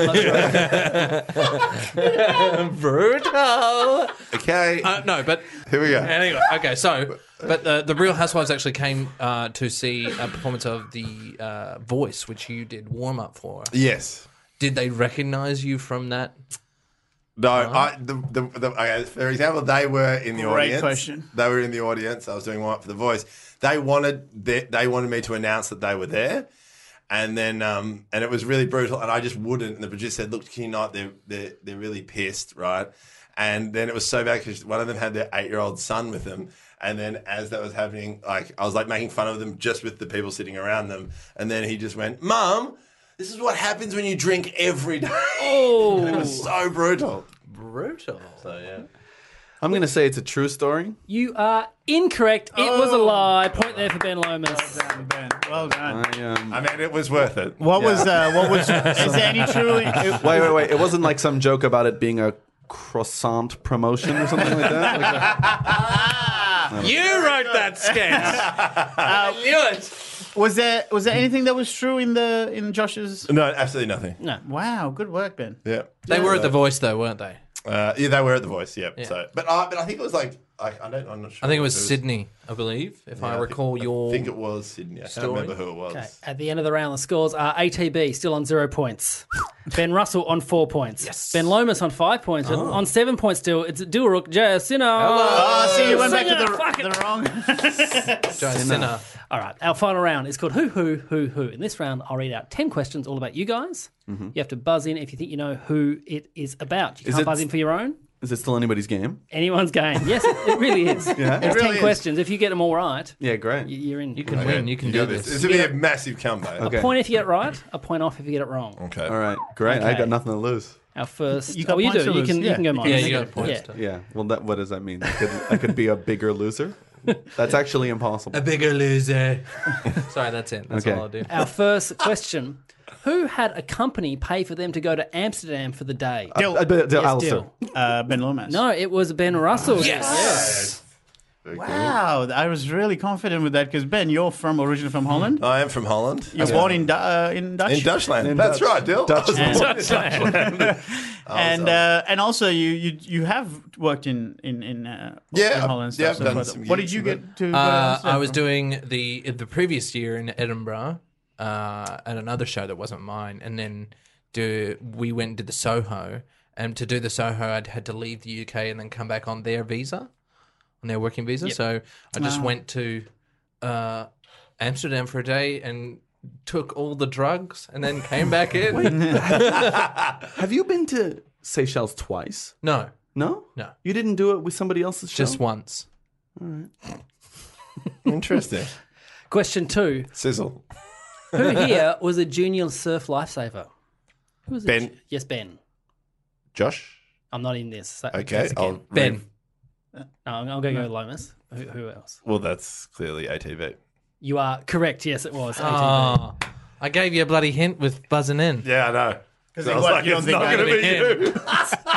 Brutal. Okay. Uh, no, but... Here we go. Anyway, okay, so... But the, the Real Housewives actually came uh, to see a performance of The uh, Voice, which you did warm-up for. Yes. Did they recognise you from that? No, I, the, the, the, okay, for example, they were in the Great audience. question. They were in the audience. I was doing warm-up for The Voice. They wanted they, they wanted me to announce that they were there. And then, um, and it was really brutal, and I just wouldn't. And the producer said, "Look, can you not? They're they're they're really pissed, right?" And then it was so bad because one of them had their eight-year-old son with them. And then as that was happening, like I was like making fun of them just with the people sitting around them. And then he just went, "Mum, this is what happens when you drink every day." Oh, and it was so brutal, brutal. So yeah. I'm going to say it's a true story. You are incorrect. It oh. was a lie. Point there for Ben Lomas. Well done, Ben. Well done. I, um, I mean, it was worth it. What yeah. was, uh, what was, is there any truly? Wait, wait, wait. It wasn't like some joke about it being a croissant promotion or something like that? Like a... You wrote that sketch. uh, I knew it. Was there, was there anything that was true in the, in Josh's? No, absolutely nothing. No. Wow. Good work, Ben. Yeah. They yeah, were so. at The Voice though, weren't they? Uh, yeah, they were at The Voice. Yep. Yeah. So, but uh, but I think it was like I, I don't I'm not sure. I think it was, it was Sydney, I believe, if yeah, I recall I think, your. I think it was Sydney. I story. can't remember who it was. Okay. At the end of the round, the scores are A T B still on zero points. Ben Russell on four points. Yes. Ben Lomas on five points. Oh. On seven points still, it's Dilruk Jayasinha. Oh, see, you went back Singer, to the, fuck it. the wrong. Jayasinha. All right, our final round is called Who, Who, Who, Who. In this round, I'll read out ten questions all about you guys. Mm-hmm. You have to buzz in if you think you know who it is about. You Is can't it- buzz in for your own. Is it still anybody's game? Anyone's game. Yes, it, it really is. Yeah? It's It really ten is. questions. If you get them all right, Yeah, great. y- you're in. You can Okay. win. You can do got this. This will be a massive comeback. Okay. A point if you get it right, a point off if you get it wrong. Okay. All right, great. I Okay. got nothing to lose. Our first. You got oh, you points do. to You lose. can. You Yeah. can go mine. Yeah, you got points. Yeah. to- Yeah. Well, that what does that mean? I could, I could be a bigger loser. That's actually impossible. A bigger loser. Sorry, that's it. That's Okay. all I'll do. Our first question: Who had a company pay for them to go to Amsterdam for the day? Dill. Uh, but, uh, Yes, Alistair. Dill. Uh, Ben Lomas. No, it was Ben Russell. Yes. Very cool. Wow, I was really confident with that because Ben, you're from originally from Holland. I am from Holland. You're born in Du- uh, in Dutch. In Dutchland. In That's Dutch- right, Dill. Dutch- I was born in Dutchland. Dutchland. and uh, and also you you you have worked in in in, uh, Yeah, in Holland. yeah, Stuff, I've done so some what gigs did you with get to? go to Uh, Amsterdam I was for? doing the the previous year in Edinburgh uh, at another show that wasn't mine, and then do we went and did the Soho, and to do the Soho, I'd had to leave the U K and then come back on their visa, on their working visa. So I just Wow. went to uh, Amsterdam for a day and took all the drugs, and then came back in. Have you been to Seychelles twice? No, No? No. You didn't do it with somebody else's show? just once. Interesting. Question two: Sizzle. Who here was a junior surf lifesaver? Who was Ben. It? Yes, Ben. Josh? I'm not in this. So Okay. guess again. I'll Ben. No, I'm going to go Lomas. Who, who else? Well, that's clearly A T V. You are correct. Yes, it was. A T V. Oh, I gave you a bloody hint with buzzing in. Yeah, I know. Because I was what, like, you don't it's think not that'd going to be be you.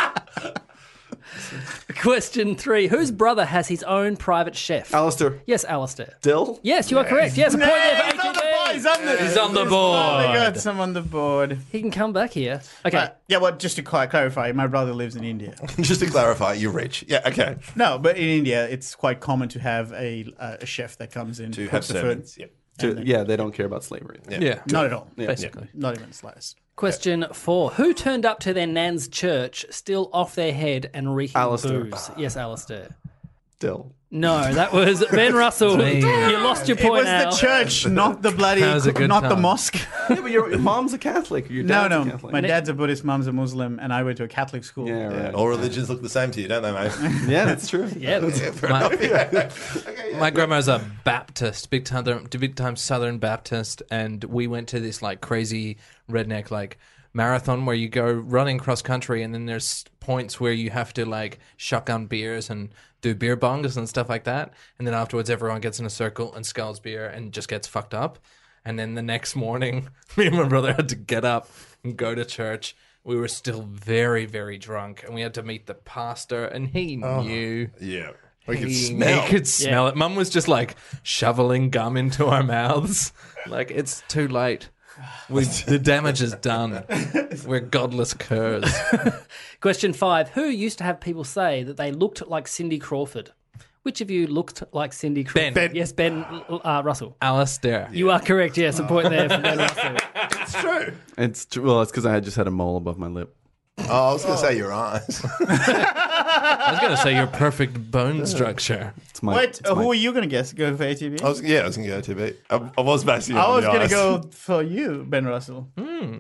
Question three. Whose brother has his own private chef? Alistair. Yes, Alistair. Dill? Yes, you are correct. Yes, a point there for He's on the A T board. V. He's on the, He's on the Oh my board. God, some on the board. He can come back here. Okay. Uh, yeah, well, just to cl- clarify, my brother lives in India. Just to clarify, you're rich. Yeah, okay. No, but in India, it's quite common to have a, uh, a chef that comes in, To have cooks the food. servants. Yep. To- yeah, they don't care about slavery. Yeah. Yeah, Not at all. basically. Not even the slightest. Question four. Who turned up to their nan's church still off their head and reeking Alistair. booze? Yes, Alistair. Dill. No, that was Ben Russell. me. You lost your It point was now. the church, not the bloody, That was a good not the time. mosque. Yeah, but your mom's a Catholic. Your No, dad's a no. Catholic. My dad's a Buddhist, mom's a Muslim, and I went to a Catholic school. Yeah, Yeah, right. all religions look the same to you, don't they, mate? Yeah, that's true. Yeah, that's- Yeah, fair My- enough. Yeah. Okay, yeah. My grandma's a Baptist, big time, big time Southern Baptist, and we went to this like crazy redneck like marathon where you go running cross country, and then there's points where you have to like shotgun beers and do beer bongs and stuff like that, and then afterwards everyone gets in a circle and sculls beer and just gets fucked up, and then the next morning me and my brother had to get up and go to church. We were still very, very drunk, and we had to meet the pastor, and he knew. Yeah. We could He- smell. He could smell it. Mum was just like shoveling gum into our mouths. Like, it's too late. We, the damage is done. We're godless curs. Question five. Who used to have people say that they looked like Cindy Crawford? Which of you looked like Cindy Crawford? Ben. Yes, Ben uh, Russell. Alistair. You are correct. Yes, a point there for Ben Russell. It's true. It's true. Well, it's because I had just had a mole above my lip. Oh, I was going to say your eyes. I was going to say your perfect bone structure. It's my. Wait, it's uh, my- who are you going to guess? Go for A T V? I was, yeah, I was going to go to B. I, I was basing it I on was the going to eyes. go for you, Ben Russell.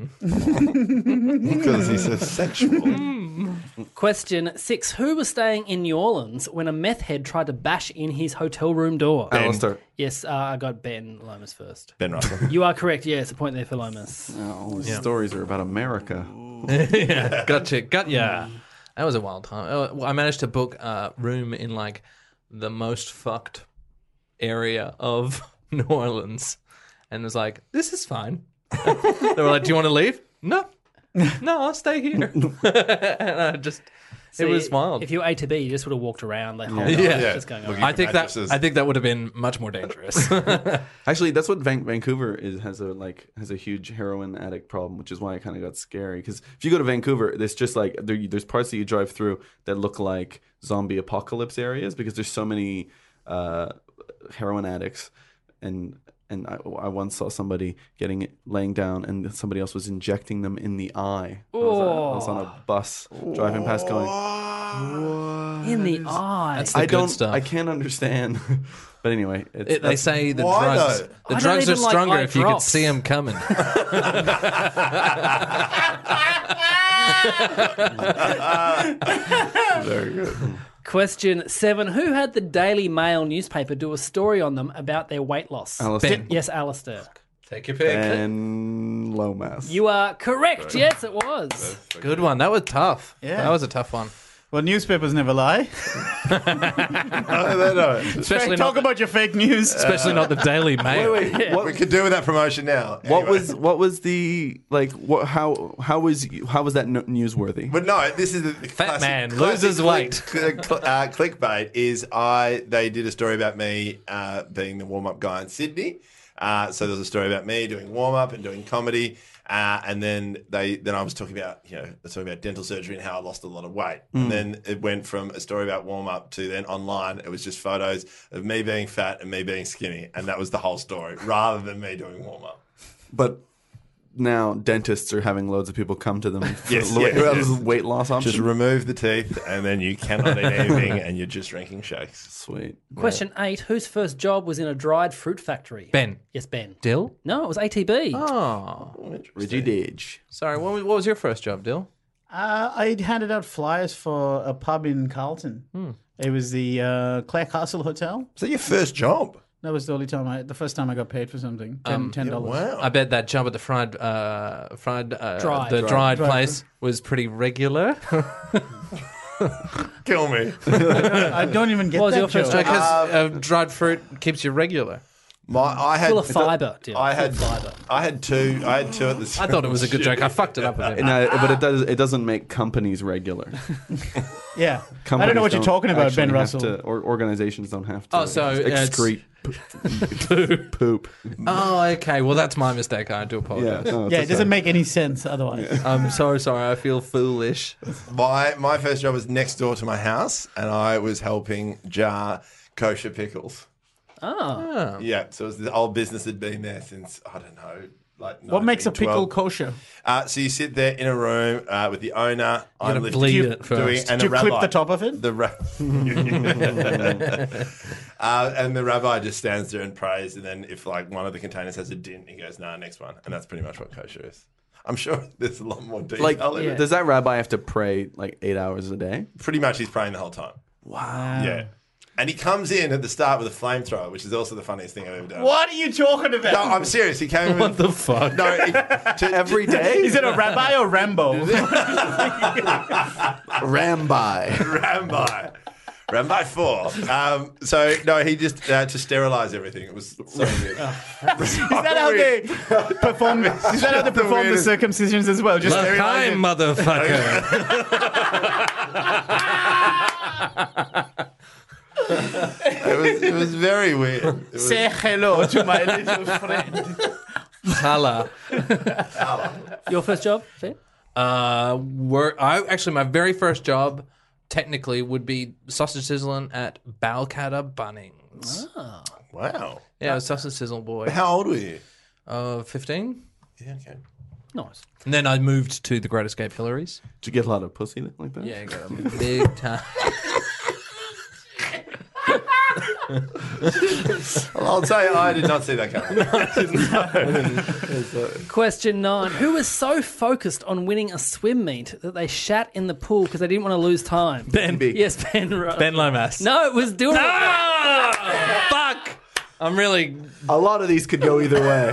Because he's so sexual. Question six. Who was staying in New Orleans when a meth head tried to bash in his hotel room door? Alistair. Yes, uh, I got Ben Lomas first. Ben Russell. You are correct. Yes, a point there for Lomas. Oh, all these stories are about America. Yeah, gotcha, got ya. That was a wild time. Uh, well, I managed to book a room in like the most fucked area of New Orleans, and was like, "This is fine." They were like, "Do you want to leave?" No, no, I'll stay here. And I just, See, it was wild. If you were A to B, you just would have walked around. Like, hold Yeah. on, Yeah. what's going on? Looking I for think that mattresses. I think that would have been much more dangerous. Actually, that's what Van- Vancouver is has a like has a huge heroin addict problem, which is why it kind of got scary. Because if you go to Vancouver, there's just like there, there's parts that you drive through that look like zombie apocalypse areas because there's so many uh, heroin addicts, and and I, I once saw somebody getting it, laying down, and somebody else was injecting them in the eye. I was, on- I was on a bus driving past, going, in the eye. That's the I good don't, stuff. I can't understand. But anyway, it's, It- they that's- say the Why, drugs, though? the I don't drugs are even like stronger eye if you could drops. see them coming. Very good. Question seven. Who had the Daily Mail newspaper do a story on them about their weight loss? Alistair. Ben. Yes, Alistair. Take your pick. and Lomas. You are correct. Yes, it was. Good one. That was tough. Yeah. That was a tough one. Well, newspapers never lie. No, they don't. Especially Talk not, about your fake news. especially not the Daily Mail. Wait, wait, what, We could do with that promotion now. what Anyway. was what was the like? What how how was how was that n- newsworthy? But no, this is the the Fat classic, man classic loses weight. click- cl- uh, clickbait is I. They did a story about me uh, being the warm up guy in Sydney. Uh, so there was a story about me doing warm up and doing comedy, uh, and then they then I was talking about you know I was talking about dental surgery and how I lost a lot of weight, and then it went from a story about warm up to then online it was just photos of me being fat and me being skinny, and that was the whole story rather than me doing warm up. But now dentists are having loads of people come to them for Yes, lo- yes, yes. weight loss options. Just remove the teeth, and then you cannot eat anything, and you're just drinking shakes. Sweet. Question eight. Whose first job was in a dried fruit factory? Ben. Yes, Ben. Dill? No, it was A T B. Oh. Reggie Didge. Sorry, what was, what was your first job, Dill? Uh, I handed out flyers for a pub in Carlton. It was the uh, Clare Castle Hotel. Is that your first job? That was the only time I, the first time I got paid for something. Ten, Um, ten dollars. Wow. I bet that job at the fried, uh, fried, uh, Dried. the Dried. dried, Dried. place was pretty regular. Kill me. I don't even get What was that your first joke. joke? Because uh, dried fruit keeps you regular. My, I had Full of fibre, Dylan. I had Full of fibre. I had two. I had two at the. I thought it was a good joke. I fucked it up a bit. No, but it does. It doesn't make companies regular. Yeah. Companies I don't know what you're talking about, actually Ben have Russell. to- or organizations don't have to. Oh, so it's- excrete poop. poop. Oh, okay. Well, that's my mistake. I do Yeah, apologize. no, it's Yeah, it okay. doesn't make any sense otherwise. I'm so sorry. I feel foolish. My my first job was next door to my house, and I was helping jar kosher pickles. Oh. Yeah, so it was the old business had been there since I don't know, like What makes a pickle nineteen twelve. kosher? Uh, so you sit there in a room uh, with the owner. I'm gotta lifting- bleed doing- it first. and Do a you clip rabbi. the top of it? The ra- uh, and the rabbi just stands there and prays, and then if like one of the containers has a dint, he goes, "Nah, next one," and that's pretty much what kosher is. I'm sure there's a lot more detail. Like, in it. does that rabbi have to pray like eight hours a day? Pretty much, he's praying the whole time. Wow. Yeah. And he comes in at the start with a flamethrower, which is also the funniest thing I've ever done. What are you talking about? No, I'm serious. He came in. What the fuck? No, he, to, Every day? Is it a rabbi or Rambo? Rambi. Rambi. Rambi four. Um, so, no, he just, uh, to sterilize everything. It was so weird. Is that how they perform? Is that how they perform the circumcisions as well? Just L'chaim, sterilizing? motherfucker. It was, it was very weird. It was, Say hello to my little friend. Hala. Your first job, Finn? Uh, work. I actually my very first job, technically, would be sausage sizzling at Balcatta Bunnings. wow. Yeah, I was sausage sizzle boy. How old were you? Uh, fifteen. Yeah, okay. Nice. And then I moved to the Great Escape Hillary's. Did you get a lot of pussy like that? Yeah, got a big time. Well, I'll tell you, I did not see that coming. Question nine. Who was so focused on winning a swim meet that they shat in the pool because they didn't want to lose time? Ben. Yes, Ben. Ru- Ben Lomas. No, it was Dylan. Ah! Fuck. I'm really. A lot of these could go either way.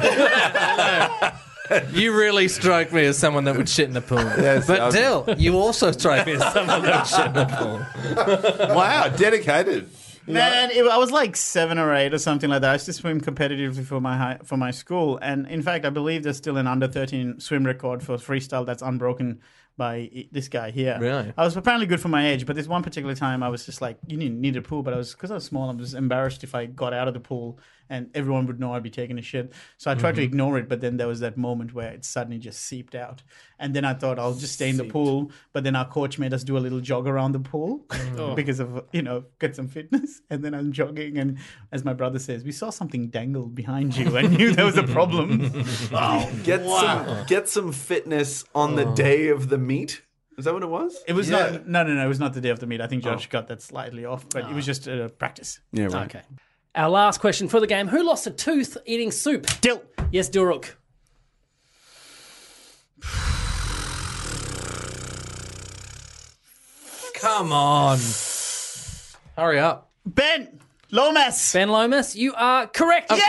You really strike me as someone that would shit in the pool. Yes, but I'm- Dill, you also strike me as someone that would shit in the pool. Wow, dedicated. Man, it, I was like seven or eight or something like that. I used to swim competitively for my high, for my school, and in fact, I believe there's still an under thirteen swim record for freestyle that's unbroken by i- this guy here. Really? I was apparently good for my age, but this one particular time, I was just like, you need, need a pool, but I was because I was small, I was embarrassed if I got out of the pool and everyone would know I'd be taking a shit. So I tried to ignore it, but then there was that moment where it suddenly just seeped out, and then I thought I'll just stay in the pool. But then our coach made us do a little jog around the pool because of you know get some fitness. And then I'm jogging, and as my brother says, we saw something dangle behind you and knew there was a problem. Oh, Get some get some fitness on the day of the meet. Is that what it was? It was Yeah. not no no no. It was not the day of the meet. I think Josh got that slightly off, but it was just uh, practice. Yeah, right. Okay. Our last question for the game. Who lost a tooth eating soup? Dill. Yes, Dilruk. Come on. Hurry up. Ben Lomas. Ben Lomas, you are correct. Of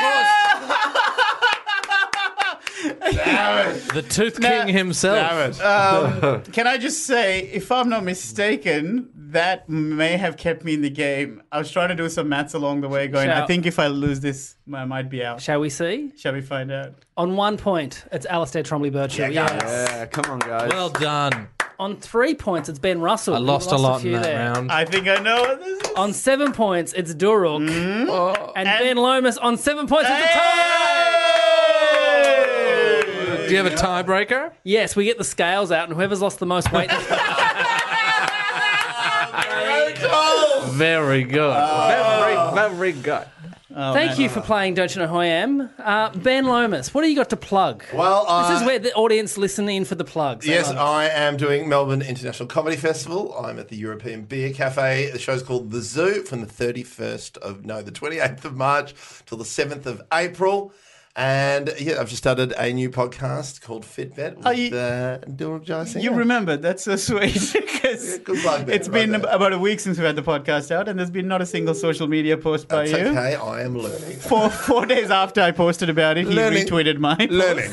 The Tooth King himself. Um, can I just say, if I'm not mistaken, that may have kept me in the game. I was trying to do some maths along the way, going, Shall- I think if I lose this, I might be out. Shall we see? Shall we find out? On one point, it's Alistair Trombley-Birchall. Yeah, yes. Yeah, come on, guys. Well done. On three points, it's Ben Russell. I You lost a lot in few that there. round. I think I know what this is. On seven points, it's Duruk. Oh. And, Ben Lomas on seven points is the tie. Do you have a tiebreaker? Yes, we get the scales out, and whoever's lost the most weight. Very good. Very, very good. Thank you for playing Don't You Know Who I Am. Uh, Ben Lomas, what do you got to plug? Well, uh, This is where the audience listen in for the plugs. yes, I am doing Melbourne International Comedy Festival. I'm at the European Beer Cafe. The show's called The Zoo from the thirty-first of, no, the twenty-eighth of March till the seventh of April. And yeah, I've just started a new podcast called Fitbet with Oh, you- uh, Dilruk Jai. You remember, that's so sweet because good luck, it's man, been right there. about a week since we had the podcast out and there's been not a single social media post by That's you. okay, I am learning. Four, four days after I posted about it, he Learning. retweeted mine. Learning.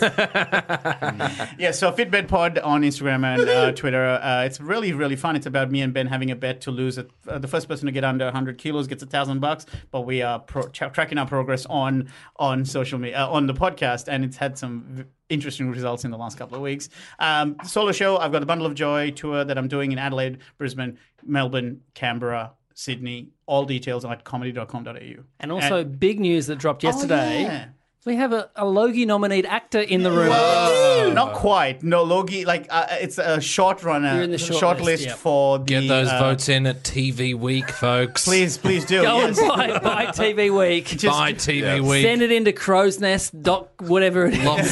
Yeah, so Fitbet Pod on Instagram and uh, Twitter. Uh, it's really, really fun. It's about me and Ben having a bet to lose it. Uh, the first person to get under one hundred kilos gets a thousand bucks. But we are pro- tra- tracking our progress on on social media, uh, on the podcast, and it's had some v- interesting results in the last couple of weeks. Um, solo show. I've got the Bundle of Joy tour that I'm doing in Adelaide, Brisbane, Melbourne, Canberra, Sydney. All details at comedy dot com dot a u. And also, big news that dropped yesterday. Oh, yeah. We have a, a Logie nominated actor in the room. Not quite. No, Logie, like, uh, it's a short runner. You're in the short short list, list yep. for the. Get those uh, votes in at T V Week, folks. Please, please do. Go yes. and buy, buy T V Week. Just- Buy T V Week. Send it into Crow's Nest, doc, whatever it is. Lock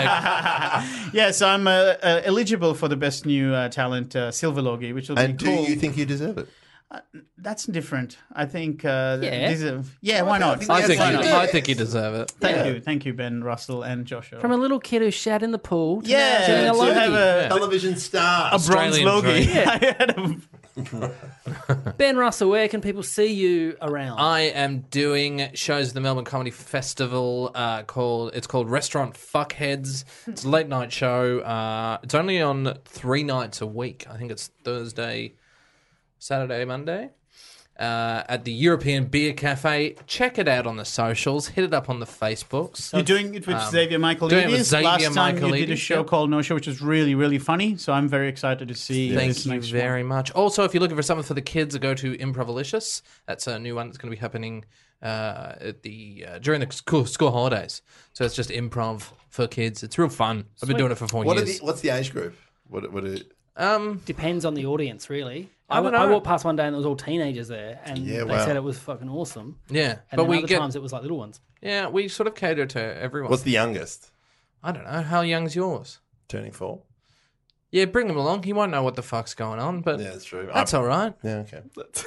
bag. Yes, I'm uh, uh, eligible for the best new uh, talent, uh, Silver Logie, which will And be do cool. you think you deserve it? That's different. I think. Uh, th- Yeah. these are- yeah. Why not? think I think, Why you, not? I think you deserve it. Thank Yeah. you, thank you, Ben Russell and Joshua. From a little kid who shat in the pool to yeah, now doing a to Logie. have a, Television star. a bronze Australian Logie. dream. I had a- Ben Russell, where can people see you around? I am doing shows at the Melbourne Comedy Festival uh, called it's called Restaurant Fuckheads. It's a late night show. Uh, it's only on three nights a week. I think it's Thursday, Saturday, Monday. Uh, at the European Beer Cafe. Check it out on the socials. Hit it up on the Facebooks. You're doing it with Xavier Michael doing it with Last Xavier time you did a Michaelides, show yeah. called No Show, which was really, really funny. So I'm very excited to see Thank this you next very one. much. Also, if you're looking for something for the kids, go to Improvalicious. That's a new one that's going to be happening uh, at the uh, during the school school holidays. So it's just improv for kids. It's real fun. I've been doing it for four What are years. the, what's the age group? What, what are, um, Depends on the audience, really. I I, don't I know. walked past one day and there was all teenagers there, and Yeah, they wow. said it was fucking awesome. yeah, And but then we other get times it was like little ones. yeah we sort of cater to everyone. what's the youngest? I don't know how young's yours. Turning four? Yeah, bring him along. He won't know what the fuck's going on, but Yeah, that's true. that's all right. Yeah, okay.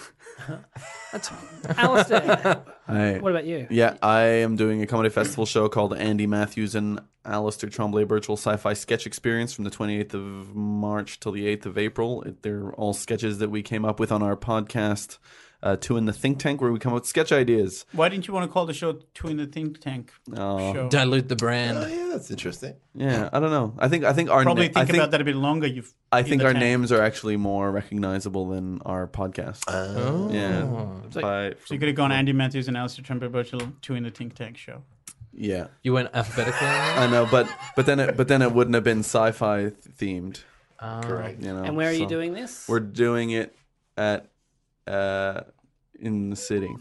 Alistair, Hi. what about you? Yeah, I am doing a comedy festival show called Andy Matthews and Alistair Tremblay Virtual Sci-Fi Sketch Experience from the twenty-eighth of March till the eighth of April. It- They're all sketches that we came up with on our podcast, uh, Two in the Think Tank, where we come up with sketch ideas. Why didn't you want to call the show Two in the Think Tank Oh. show? Dilute the Oh, brand. yeah, that's interesting. Yeah, I don't know. I think I think our Probably na- think I think, about that a bit longer. You've I in think the our tank. names are actually more recognizable than our podcast. Oh. Yeah, So- by, So you could have gone Andy Matthews and Alistair Tremblay Birchall, Two in the Think Tank show. yeah. You went alphabetically. on that? I know, but but then it but then it wouldn't have been sci-fi themed. Correct. You know. And where are you so- doing this? We're doing it at uh in the city.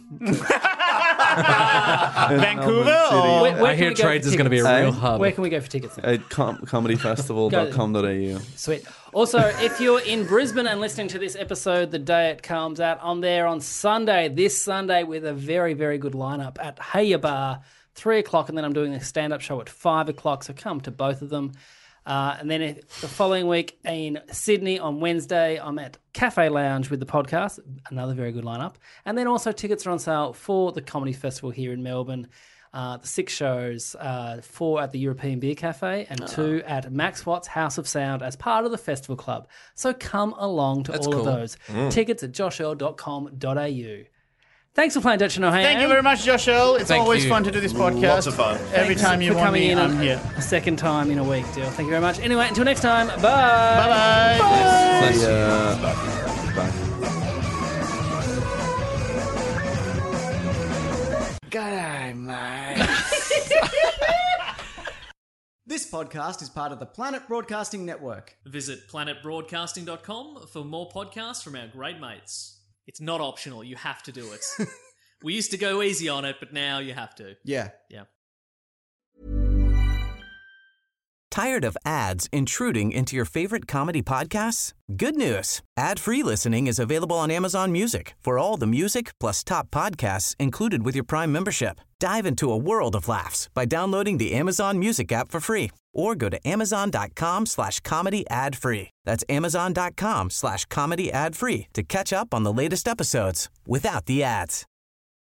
Vancouver? City. Or... Where- where I can hear we go trades for is going to be a tickets? real Eh? hub. Where can we go for tickets? Then? At com- comedy festival dot com dot a u. Sweet. Also, if you're in Brisbane and listening to this episode the day it comes out, I'm there on Sunday, this Sunday, with a very, very good lineup at Hey Bar, three o'clock, and then I'm doing a stand-up show at five o'clock, so come to both of them. Uh, and then if, the following week in Sydney on Wednesday, I'm at Cafe Lounge with the podcast, another very good lineup. And then also tickets are on sale for the Comedy Festival here in Melbourne. Uh, the six shows, uh, four at the European Beer Cafe and two at Max Watt's House of Sound as part of the festival club. So come along to That's all cool. of those. Tickets at josh earl dot com dot a u. Thanks for playing Dutch and O'Hare. Thank you very much, Josh Earl. It's Thank always you. fun to do this podcast. Lots of fun. Every Thanks time you for want coming me, in I'm on here. a second time in a week, Dill. Thank you very much. Anyway, until next time, bye. Bye-bye. Bless you. Yeah. Bye. This podcast is part of the Planet Broadcasting Network. Visit planet broadcasting dot com for more podcasts from our great mates. It's not optional, you have to do it. We used to go easy on it, but now you have to. Yeah. Yeah. Tired of ads intruding into your favorite comedy podcasts? Good news. Ad-free listening is available on Amazon Music for all the music plus top podcasts included with your Prime membership. Dive into a world of laughs by downloading the Amazon Music app for free or go to amazon.com slash comedy ad free. That's amazon.com slash comedy ad free to catch up on the latest episodes without the ads.